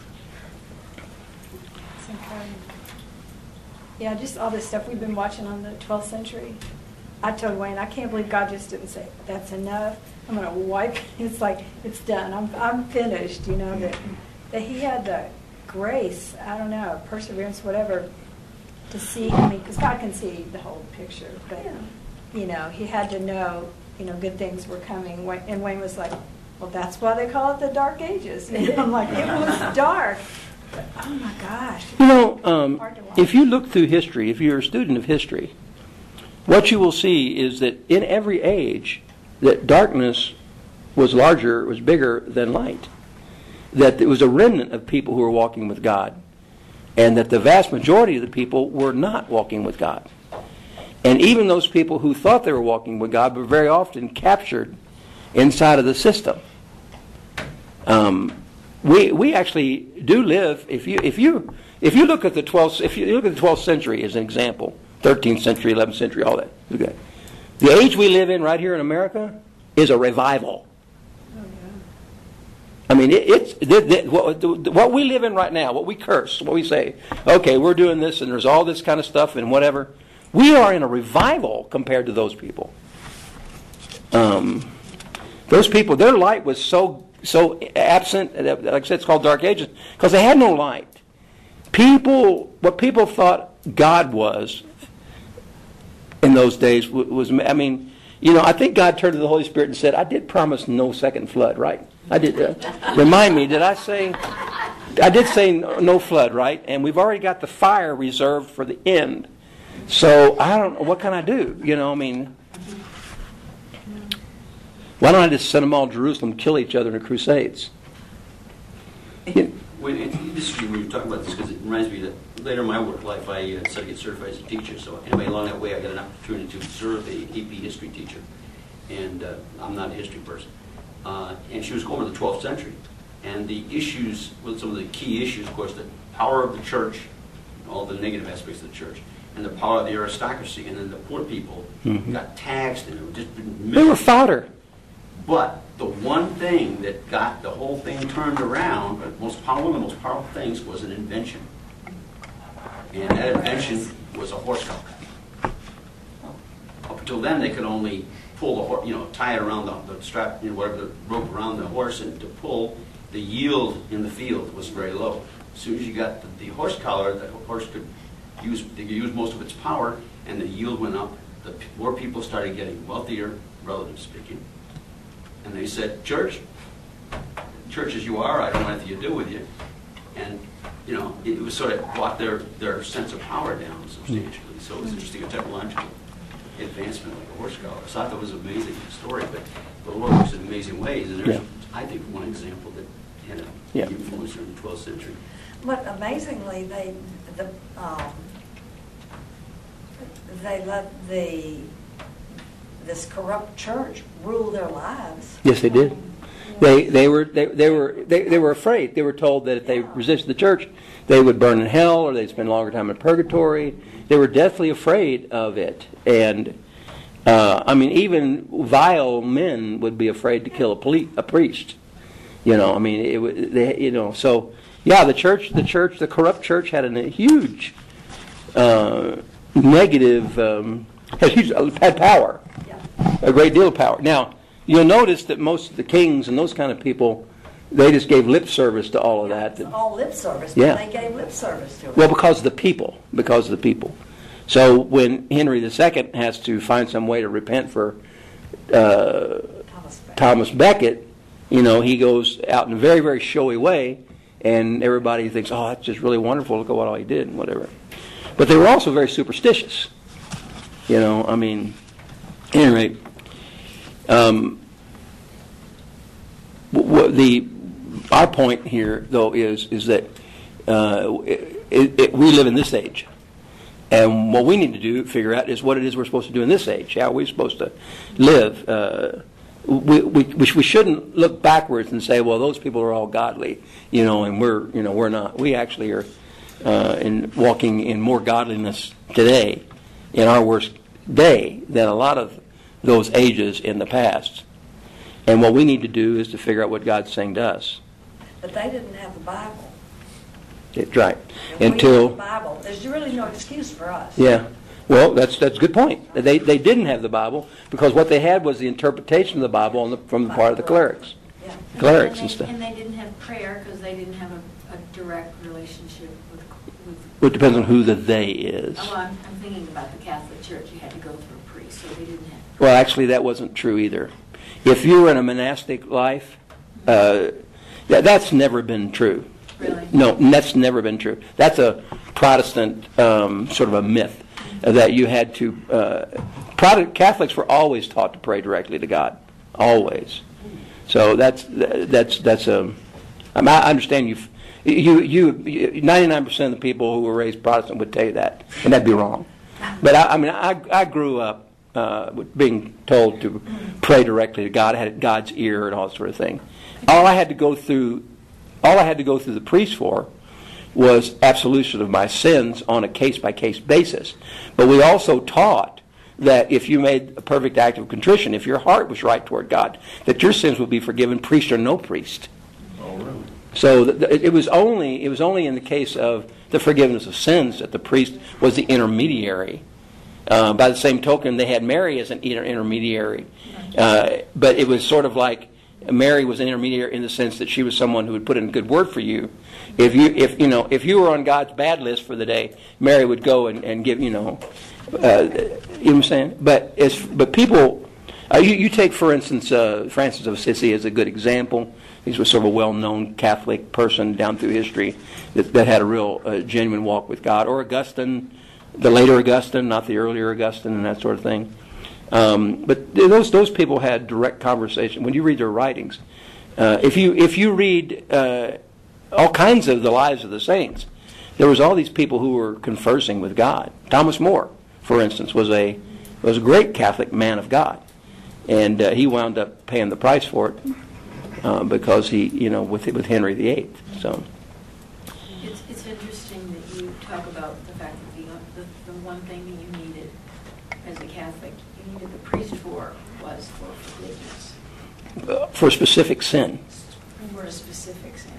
It's incredible. Yeah, just all this stuff we've been watching on the 12th century. I told Wayne, I can't believe God just didn't say, that's enough. I'm going to wipe. It's like, it's done. I'm finished. You know, that he had the grace, I don't know, perseverance, whatever, to see, I mean, because God can see the whole picture. But, you know, he had to know, you know, good things were coming. And Wayne was like, well, that's why they call it the Dark Ages. And I'm like, it was dark. But, oh, my gosh. You know, if you look through history, if you're a student of history, what you will see is that in every age, that darkness was larger, was bigger than light. That there was a remnant of people who were walking with God. And that the vast majority of the people were not walking with God. And even those people who thought they were walking with God were very often captured inside of the system. We actually do live. If you look at the 12th century as an example, 13th century, 11th century, all that. Okay. The age we live in right here in America is a revival. I mean, what we live in right now, what we curse, what we say, okay, we're doing this and there's all this kind of stuff and whatever. We are in a revival compared to those people. Those people, their light was so absent, like I said, it's called Dark Ages, because they had no light. What people thought God was in those days was, I mean, you know, I think God turned to the Holy Spirit and said, I did promise no second flood, right? I did. Remind me, did I say? I did say no flood, right? And we've already got the fire reserved for the end. So I don't know, what can I do? You know, I mean, why don't I just send them all to Jerusalem, kill each other in the Crusades? When you're talking about this, because it reminds me that later in my work life, I decided to get certified as a teacher. So anyway, along that way, I got an opportunity to serve a AP history teacher, and I'm not a history person. And she was going to the 12th century, and the issues, well, some of the key issues, of course, the power of the church, all the negative aspects of the church, and the power of the aristocracy, and then the poor people got taxed, and it was just they were fodder. But the one thing that got the whole thing turned around, one of the most powerful things, was an invention. And that invention was a horse collar. Up until then, they could only pull the horse, tie it around the strap, whatever, the rope around the horse, and to pull, the yield in the field was very low. As soon as you got the horse collar, the horse could use most of its power, and the yield went up. The more people started getting wealthier, relatively speaking. And they said, church as you are, I don't want anything to do with you. And, it was sort of brought their sense of power down substantially. So it was interesting, a technological advancement like a horse collar. So I thought it was an amazing story, but the Lord works in amazing ways. And there's, I think, one example that had an influence in the 12th century. But amazingly, they let this corrupt church rule their lives. Yes, they did. They were afraid. They were told that if they resisted the church, they would burn in hell or they'd spend a longer time in purgatory. They were deathly afraid of it. And, even vile men would be afraid to kill a priest. So, the corrupt church had a huge negative, had power. A great deal of power. Now, you'll notice that most of the kings and those kind of people, they just gave lip service to all of that. It's all lip service. Yeah. They gave lip service to it. Well, because of the people. So when Henry II has to find some way to repent for Thomas Becket, he goes out in a very, very showy way, and everybody thinks, oh, that's just really wonderful. Look at what all he did and whatever. But they were also very superstitious. Anyway, our point here, though, is that we live in this age. And what we need to figure out is what it is we're supposed to do in this age. How are we supposed to live? we shouldn't look backwards and say, well, those people are all godly, and we're not. We actually are walking in more godliness today, in our worst day, than a lot of those ages in the past. And what we need to do is to figure out what God's saying to us. But they didn't have the Bible. That's right. If we have the Bible, there's really no excuse for us. Yeah. Well, that's a good point. They didn't have the Bible because what they had was the interpretation of the Bible from the part of the clerics. Yeah. Clerics and stuff. And they didn't have prayer because they didn't have a direct relationship with. It depends on who the they is. Oh, I'm thinking about the Catholic Church. You had to go through a priest, so they didn't have. Well, actually, that wasn't true either. If you were in a monastic life, that's never been true. Really? No, that's never been true. That's a Protestant sort of a myth that you had to. Catholics were always taught to pray directly to God, always. So that's a. I understand you. 99% of the people who were raised Protestant would tell you that, and that'd be wrong. But I grew up with being told to pray directly to God. I had God's ear and all that sort of thing. All I had to go through the priest for was absolution of my sins on a case-by-case basis. But we also taught that if you made a perfect act of contrition, if your heart was right toward God, that your sins would be forgiven, priest or no priest. Oh, really? So it was only in the case of the forgiveness of sins that the priest was the intermediary. By the same token, they had Mary as an intermediary, but it was sort of like Mary was an intermediary in the sense that she was someone who would put in a good word for you. If you were on God's bad list for the day, Mary would go and give you know what I'm saying. But people, you take for instance Francis of Assisi as a good example. He was sort of a well-known Catholic person down through history that had a real genuine walk with God. Or Augustine, the later Augustine, not the earlier Augustine, and that sort of thing. But those people had direct conversation. When you read their writings, if you read all kinds of the lives of the saints, there was all these people who were conversing with God. Thomas More, for instance, was a great Catholic man of God, and he wound up paying the price for it. Because he, with Henry VIII. So It's interesting that you talk about the fact that the one thing that you needed as a Catholic, you needed the priest for was for forgiveness. For a specific sin. For a specific sin.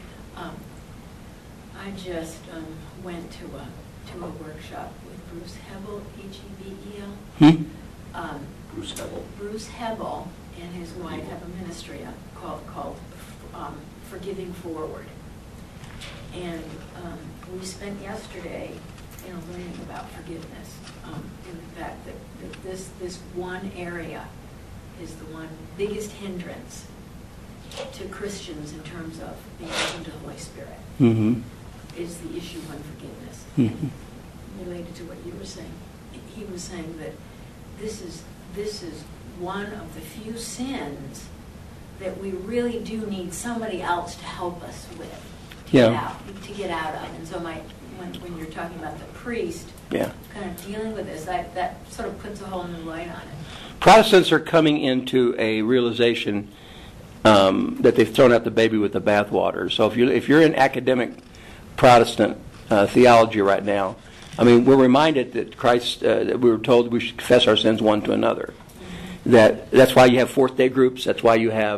I just went to a workshop with Bruce Hebel, Hebel. Bruce Hebel. Bruce Hebel and his wife have a ministry called Forgiving Forward. And we spent yesterday learning about forgiveness, and the fact that this one area is the one biggest hindrance to Christians in terms of being open to the Holy Spirit, is the issue of unforgiveness. Related to what you were saying, he was saying that this is one of the few sins that we really do need somebody else to help us with, to get out of. And so when you're talking about the priest, kind of dealing with this, that sort of puts a whole new light on it. Protestants are coming into a realization that they've thrown out the baby with the bathwater. So if you're in academic Protestant theology right now, I mean, we're reminded that Christ, that we were told we should confess our sins one to another. That's why you have fourth day groups. That's why you have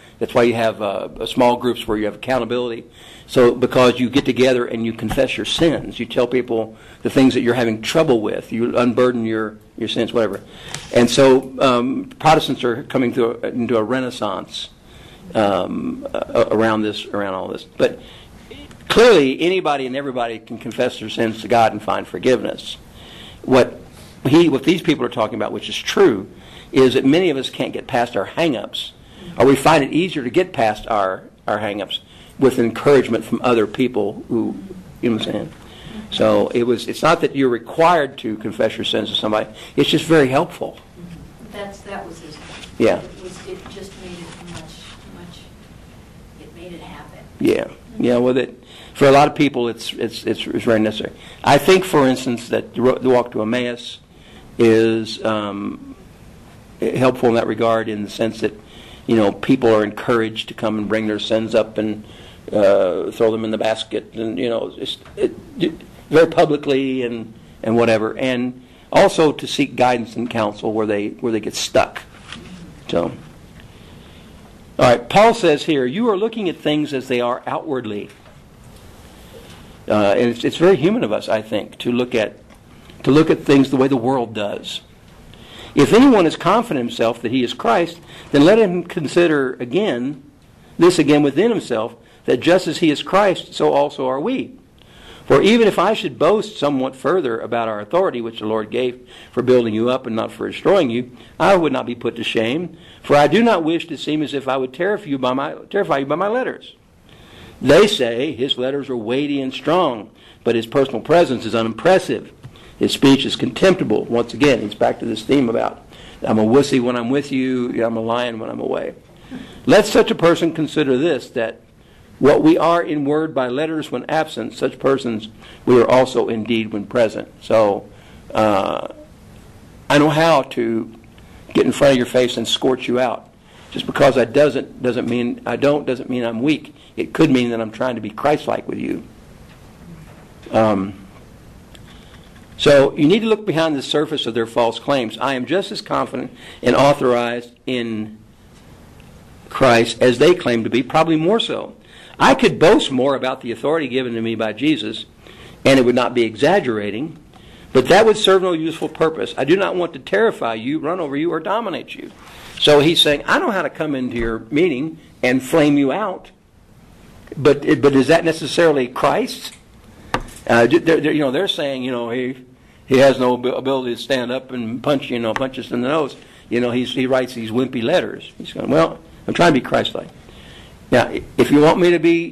small groups where you have accountability. So because you get together and you confess your sins, you tell people the things that you're having trouble with. You unburden your sins, whatever. And so Protestants are coming into a renaissance around all this. But clearly, anybody and everybody can confess their sins to God and find forgiveness. What these people are talking about, which is true, is that many of us can't get past our hang-ups, or we find it easier to get past our hang-ups with encouragement from other people who, you know what I'm saying? So it's not that you're required to confess your sins to somebody. It's just very helpful. That was his point. Yeah. It just made it much. It made it happen. Yeah. Yeah. Well, for a lot of people, it's very necessary. I think, for instance, that the walk to Emmaus is helpful in that regard, in the sense that, you know, people are encouraged to come and bring their sins up and throw them in the basket, and, you know, very publicly and whatever, and also to seek guidance and counsel where they get stuck. So, all right, Paul says here, you are looking at things as they are outwardly. And it's very human of us, I think, to look at things the way the world does. If anyone is confident in himself that he is Christ, then let him consider this again within himself, that just as he is Christ, so also are we. For even if I should boast somewhat further about our authority, which the Lord gave for building you up and not for destroying you, I would not be put to shame, for I do not wish to seem as if I would terrify you by my letters. They say his letters are weighty and strong, but his personal presence is unimpressive. His speech is contemptible. Once again, it's back to this theme about, I'm a wussy when I'm with you, I'm a lion when I'm away. Let such a person consider this, that what we are in word by letters when absent, such persons we are also in deed when present. So, I know how to get in front of your face and scorch you out. Just because I doesn't mean I'm weak. It could mean that I'm trying to be Christ-like with you. So you need to look behind the surface of their false claims. I am just as confident and authorized in Christ as they claim to be, probably more so. I could boast more about the authority given to me by Jesus, and it would not be exaggerating, but that would serve no useful purpose. I do not want to terrify you, run over you, or dominate you. So he's saying, I know how to come into your meeting and flame you out, but is that necessarily Christ? They're saying, he has no ability to stand up and punch us in the nose. He writes these wimpy letters. He's going, well, I'm trying to be Christ-like. Now, if you want me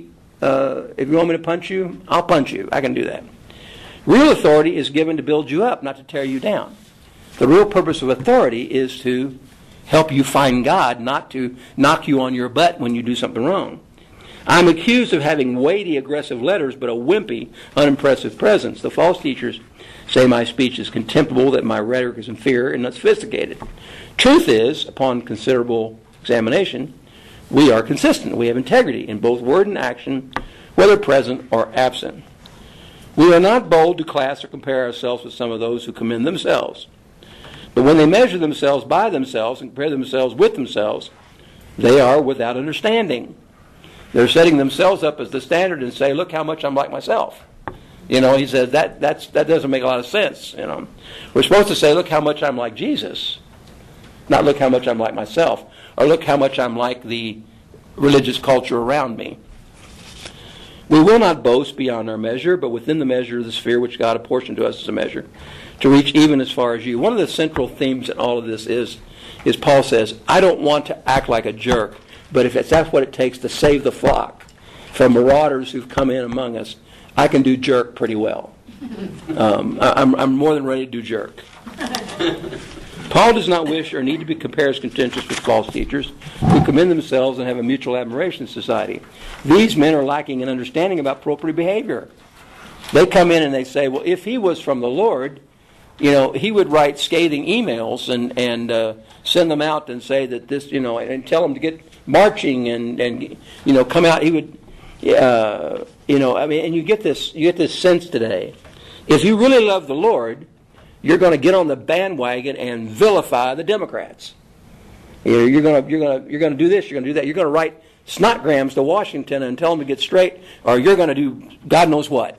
to punch you, I'll punch you. I can do that. Real authority is given to build you up, not to tear you down. The real purpose of authority is to help you find God, not to knock you on your butt when you do something wrong. I'm accused of having weighty, aggressive letters, but a wimpy, unimpressive presence. The false teachers say my speech is contemptible, that my rhetoric is inferior and not sophisticated. Truth is, upon considerable examination, we are consistent. We have integrity in both word and action, whether present or absent. We are not bold to class or compare ourselves with some of those who commend themselves. But when they measure themselves by themselves and compare themselves with themselves, they are without understanding. They're setting themselves up as the standard and say, look how much I'm like myself. He says that doesn't make a lot of sense. We're supposed to say, look how much I'm like Jesus, not look how much I'm like myself, or look how much I'm like the religious culture around me. We will not boast beyond our measure, but within the measure of the sphere which God apportioned to us as a measure, to reach even as far as you. One of the central themes in all of this is Paul says, I don't want to act like a jerk, but if that's what it takes to save the flock from marauders who've come in among us, I can do jerk pretty well. I'm more than ready to do jerk. Paul does not wish or need to be compared as contentious with false teachers who commend themselves and have a mutual admiration society. These men are lacking in understanding about appropriate behavior. They come in and they say, well, if he was from the Lord, he would write scathing emails and send them out and say that this, and tell them to get marching and come out. He would, and you get this sense today. If you really love the Lord, you're going to get on the bandwagon and vilify the Democrats. You're going to do this. You're going to do that. You're going to write snotgrams to Washington and tell them to get straight, or you're going to do God knows what.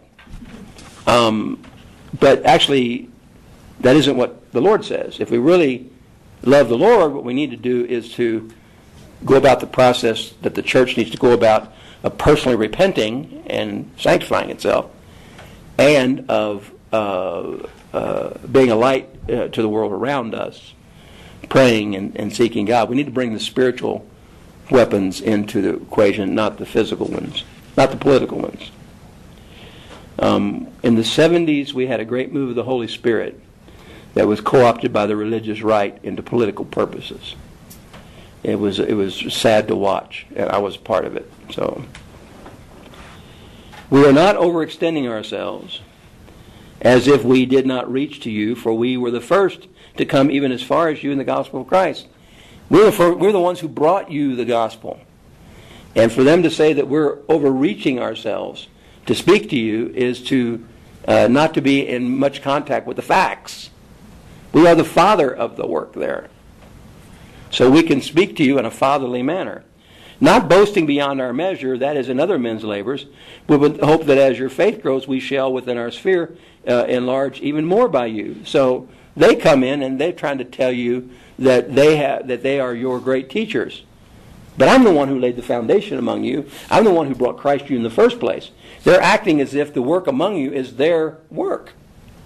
But actually, that isn't what the Lord says. If we really love the Lord, what we need to do is to go about the process that the church needs to go about of personally repenting and sanctifying itself, and of being a light to the world around us, praying and seeking God. We need to bring the spiritual weapons into the equation, not the physical ones, not the political ones. In the 70s, we had a great move of the Holy Spirit that was co-opted by the religious right into political purposes. It was sad to watch, and I was part of it. So we are not overextending ourselves as if we did not reach to you, for we were the first to come even as far as you in the gospel of Christ. We're the ones who brought you the gospel. And for them to say that we're overreaching ourselves to speak to you is to not to be in much contact with the facts. We are the father of the work there. So we can speak to you in a fatherly manner. Not boasting beyond our measure, that is in other men's labors, but with the hope that as your faith grows, we shall within our sphere enlarge even more by you. So they come in and they're trying to tell you that they are your great teachers. But I'm the one who laid the foundation among you. I'm the one who brought Christ to you in the first place. They're acting as if the work among you is their work.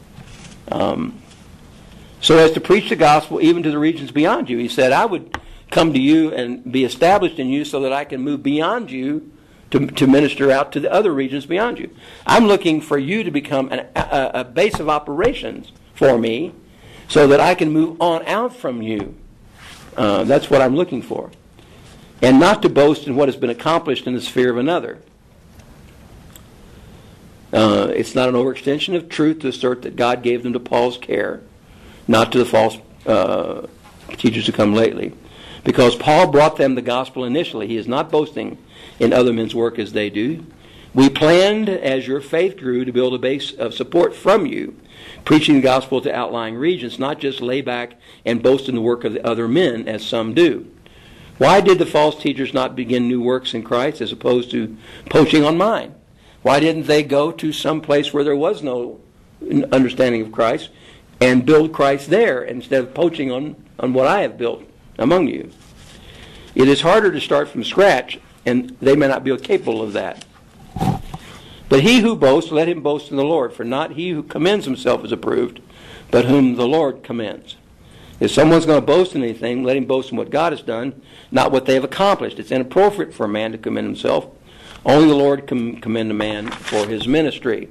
So as to preach the gospel even to the regions beyond you. He said, I would come to you and be established in you so that I can move beyond you to minister out to the other regions beyond you. I'm looking for you to become a base of operations for me so that I can move on out from you. That's what I'm looking for. And not to boast in what has been accomplished in the sphere of another. It's not an overextension of truth to assert that God gave them to Paul's care, not to the false teachers who come lately. Because Paul brought them the gospel initially. He is not boasting in other men's work as they do. We planned, as your faith grew, to build a base of support from you, preaching the gospel to outlying regions, not just lay back and boast in the work of the other men, as some do. Why did the false teachers not begin new works in Christ as opposed to poaching on mine? Why didn't they go to some place where there was no understanding of Christ and build Christ there instead of poaching on what I have built among you? It is harder to start from scratch, and they may not be capable of that. But he who boasts, let him boast in the Lord, for not he who commends himself is approved, but whom the Lord commends. If someone's going to boast in anything, let him boast in what God has done, not what they have accomplished. It's inappropriate for a man to commend himself. Only the Lord can commend a man for his ministry.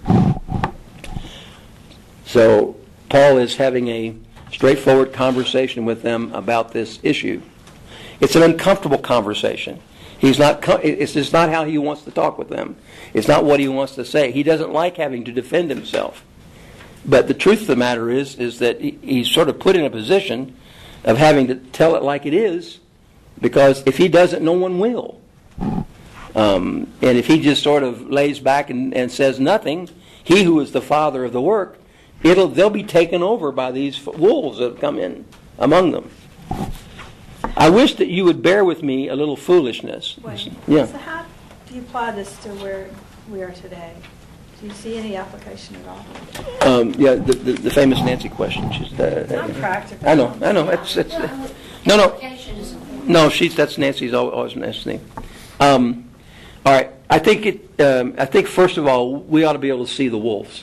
So Paul is having a straightforward conversation with them about this issue. It's an uncomfortable conversation. It's just not how he wants to talk with them. It's not what he wants to say. He doesn't like having to defend himself. But the truth of the matter is that he's sort of put in a position of having to tell it like it is, because if he doesn't, no one will. And if he just sort of lays back and says nothing, he who is the father of the work, they'll be taken over by these wolves that have come in among them. I wish that you would bear with me a little foolishness. Wait, Yeah. so how do you apply this to where we are today? Do you see any application at all? The famous Nancy question. It's not practical. I know. It's no. Application is- No, that's Nancy's always Nancy's name. All right. I think first of all we ought to be able to see the wolves.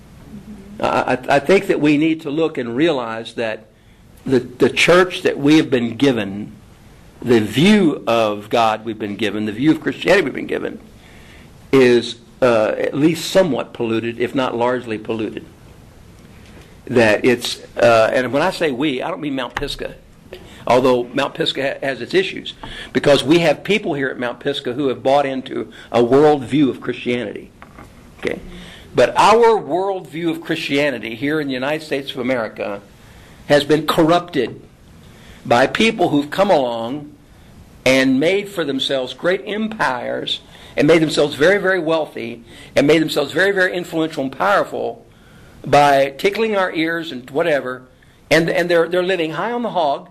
I think that we need to look and realize that the church that we have been given, the view of God we've been given, the view of Christianity we've been given, is at least somewhat polluted, if not largely polluted. That it's, and when I say we, I don't mean Mount Pisgah, although Mount Pisgah has its issues, because we have people here at Mount Pisgah who have bought into a world view of Christianity. Okay, but our world view of Christianity here in the United States of America has been corrupted by people who've come along and made for themselves great empires and made themselves very, very wealthy and made themselves very, very influential and powerful by tickling our ears and whatever, and they're living high on the hog.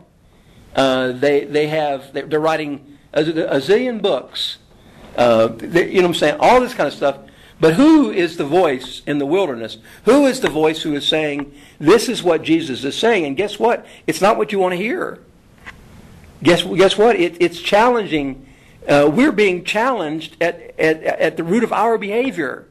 They're writing a zillion books. You know what I'm saying? All this kind of stuff. But who is the voice in the wilderness? Who is the voice who is saying, this is what Jesus is saying? And guess what? It's not what you want to hear. Guess what? It's challenging. We're being challenged at the root of our behavior.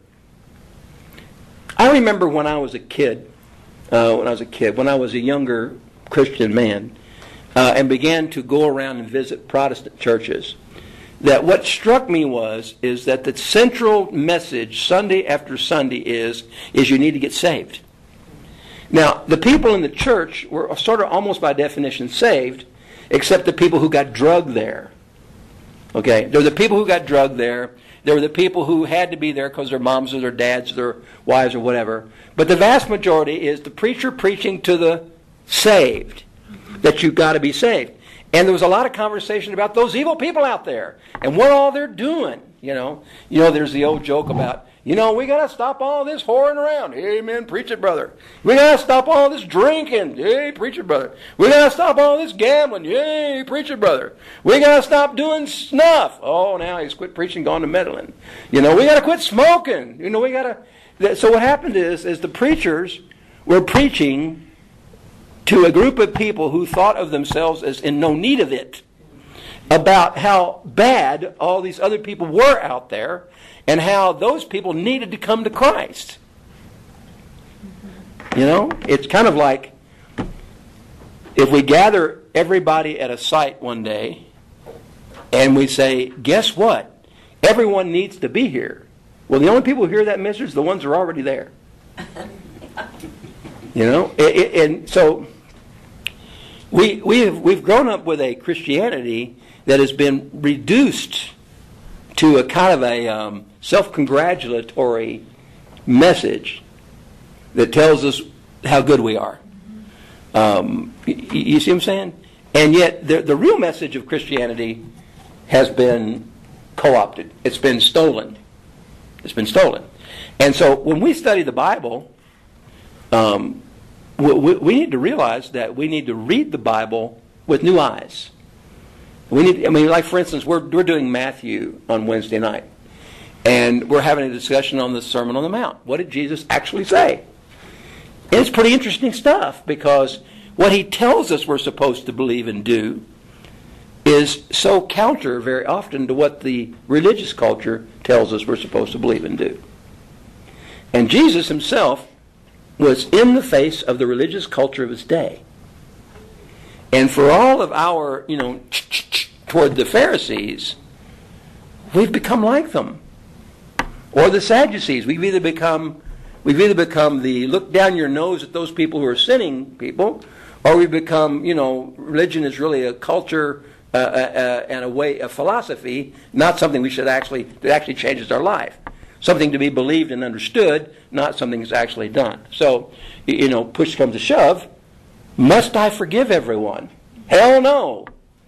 I remember when I was a kid, when I was a younger Christian man, and began to go around and visit Protestant churches, that what struck me is that the central message Sunday after Sunday is you need to get saved. Now, the people in the church were sort of almost by definition saved, except the people who got drugged there. Okay, they're the people who got drugged there. There were the people who had to be there because their moms or their dads or their wives or whatever. But the vast majority is the preacher preaching to the saved, that you've got to be saved. And there was a lot of conversation about those evil people out there and what all they're doing. There's the old joke about, we got to stop all this whoring around. Amen, preach it, brother. We got to stop all this drinking. Yay, preach it, brother. We got to stop all this gambling. Yay, preach it, brother. We got to stop doing snuff. Oh, now he's quit preaching, gone to meddling. We got to quit smoking. We got to. So what happened is the preachers were preaching to a group of people who thought of themselves as in no need of it, about how bad all these other people were out there and how those people needed to come to Christ. It's kind of like if we gather everybody at a site one day and we say, guess what? Everyone needs to be here. Well, the only people who hear that message are the ones who are already there. And so we've grown up with a Christianity that has been reduced to a kind of a self-congratulatory message that tells us how good we are. You see what I'm saying? And yet the real message of Christianity has been co-opted. It's been stolen. It's been stolen. And so when we study the Bible, we need to realize that we need to read the Bible with new eyes. Like for instance, we're doing Matthew on Wednesday night, and we're having a discussion on the Sermon on the Mount. What did Jesus actually say? And it's pretty interesting stuff, because what he tells us we're supposed to believe and do is so counter very often to what the religious culture tells us we're supposed to believe and do. And Jesus himself was in the face of the religious culture of his day. And for all of our, toward the Pharisees, we've become like them. Or the Sadducees. We've either become the look down your nose at those people who are sinning people, or we've become, religion is really a culture and a philosophy, not something that actually changes our life. Something to be believed and understood, not something that's actually done. So, push comes to shove, must I forgive everyone? Hell no.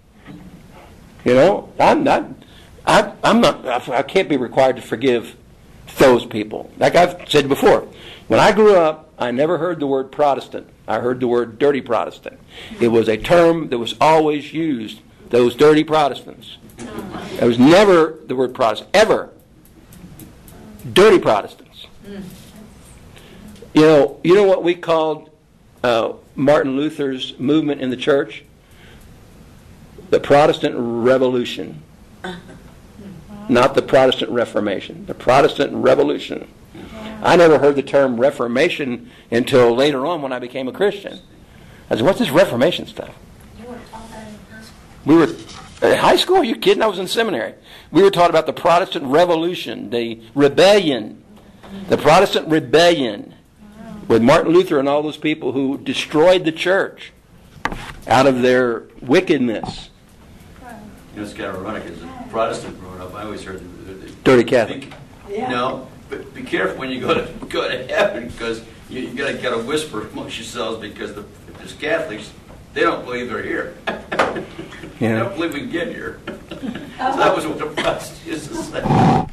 I can't be required to forgive those people. Like I've said before, when I grew up, I never heard the word Protestant. I heard the word dirty Protestant. It was a term that was always used, those dirty Protestants. There was never the word Protestant, ever. Dirty Protestants. You know what we called Martin Luther's movement in the church? The Protestant Revolution. Not the Protestant Reformation. The Protestant Revolution. I never heard the term Reformation until later on when I became a Christian. I said, what's this Reformation stuff? You were taught that in high school? We were in high school? Are you kidding? I was in seminary. We were taught about the Protestant Revolution, the rebellion, the Protestant rebellion with Martin Luther and all those people who destroyed the church out of their wickedness. It's kind of ironic. As a Protestant growing up, I always heard the Dirty Catholic. No, but be careful when you go to heaven, because you got to whisper amongst yourselves, because if there's Catholics, they don't believe they're here. They don't believe we can get here. So that was what the Protestant used to say.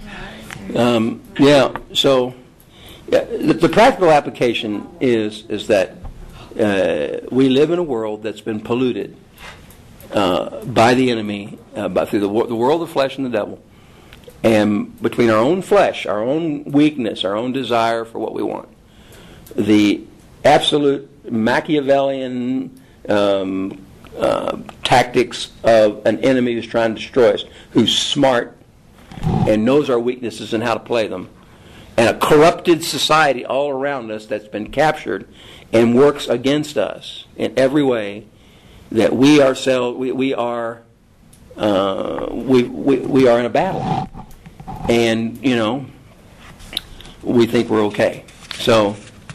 The practical application is that we live in a world that's been polluted by the enemy, through the world of flesh and the devil, and between our own flesh, our own weakness, our own desire for what we want, the absolute Machiavellian tactics of an enemy who's trying to destroy us, who's smart and knows our weaknesses and how to play them, and a corrupted society all around us that's been captured and works against us in every way, that we ourselves we are in a battle, and we think we're okay. So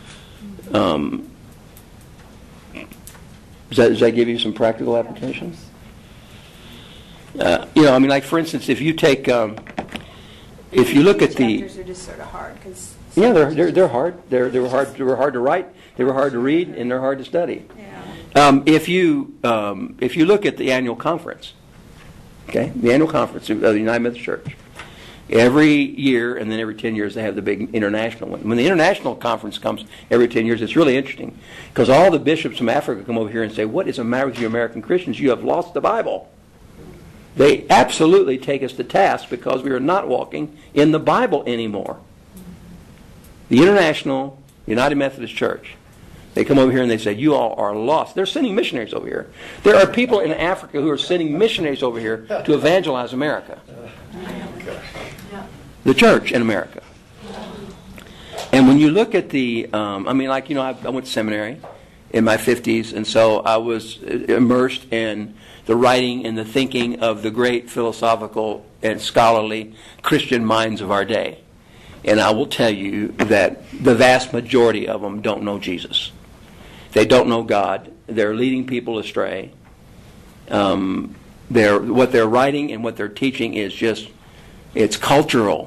does that give you some practical applications? Like for instance, if you take if you look at the... chapters are just sort of hard, because... Yeah, they're hard. They were hard to write, they were hard to read, and they're hard to study. Yeah. If you look at the annual conference, okay, the annual conference of the United Methodist Church, every year and then every 10 years they have the big international one. When the international conference comes every 10 years, it's really interesting because all the bishops from Africa come over here and say, "What is the matter with you American Christians? You have lost the Bible." They absolutely take us to task because we are not walking in the Bible anymore. The International United Methodist Church, they come over here and they say, "You all are lost." They're sending missionaries over here. There are people in Africa who are sending missionaries over here to evangelize America. The church in America. And when you look at the, I went to seminary in my 50s, and so I was immersed in the writing and the thinking of the great philosophical and scholarly Christian minds of our day. And I will tell you that the vast majority of them don't know Jesus. They don't know God. They're leading people astray. What they're writing and what they're teaching is just, it's cultural.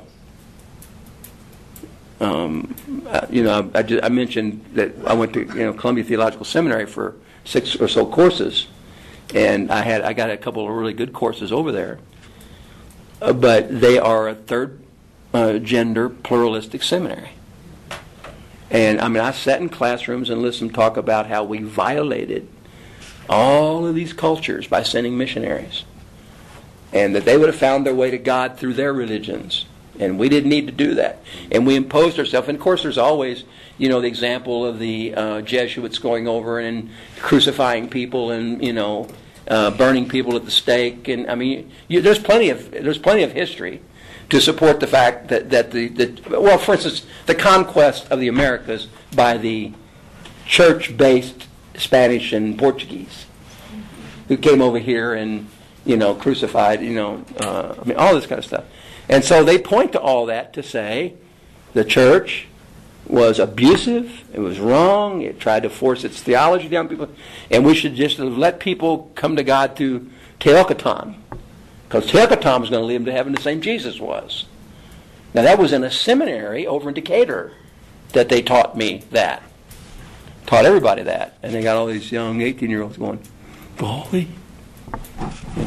I mentioned that I went to Columbia Theological Seminary for 6 or so courses, and I got a couple of really good courses over there. But they are a third gender pluralistic seminary. And I sat in classrooms and listened to talk about how we violated all of these cultures by sending missionaries. And that they would have found their way to God through their religions. And we didn't need to do that. And we imposed ourselves. And of course there's always, the example of the Jesuits going over and crucifying people and, burning people at the stake. And there's plenty of history to support the fact that for instance, the conquest of the Americas by the church-based Spanish and Portuguese, who came over here and crucified, all this kind of stuff. And so they point to all that to say the church was abusive, it was wrong, it tried to force its theology down people, and we should just let people come to God through Teotihuacan. Because Teotihuacan was going to lead them to heaven the same Jesus was. Now that was in a seminary over in Decatur that they taught me that. Taught everybody that. And they got all these young 18-year-olds going, "Golly."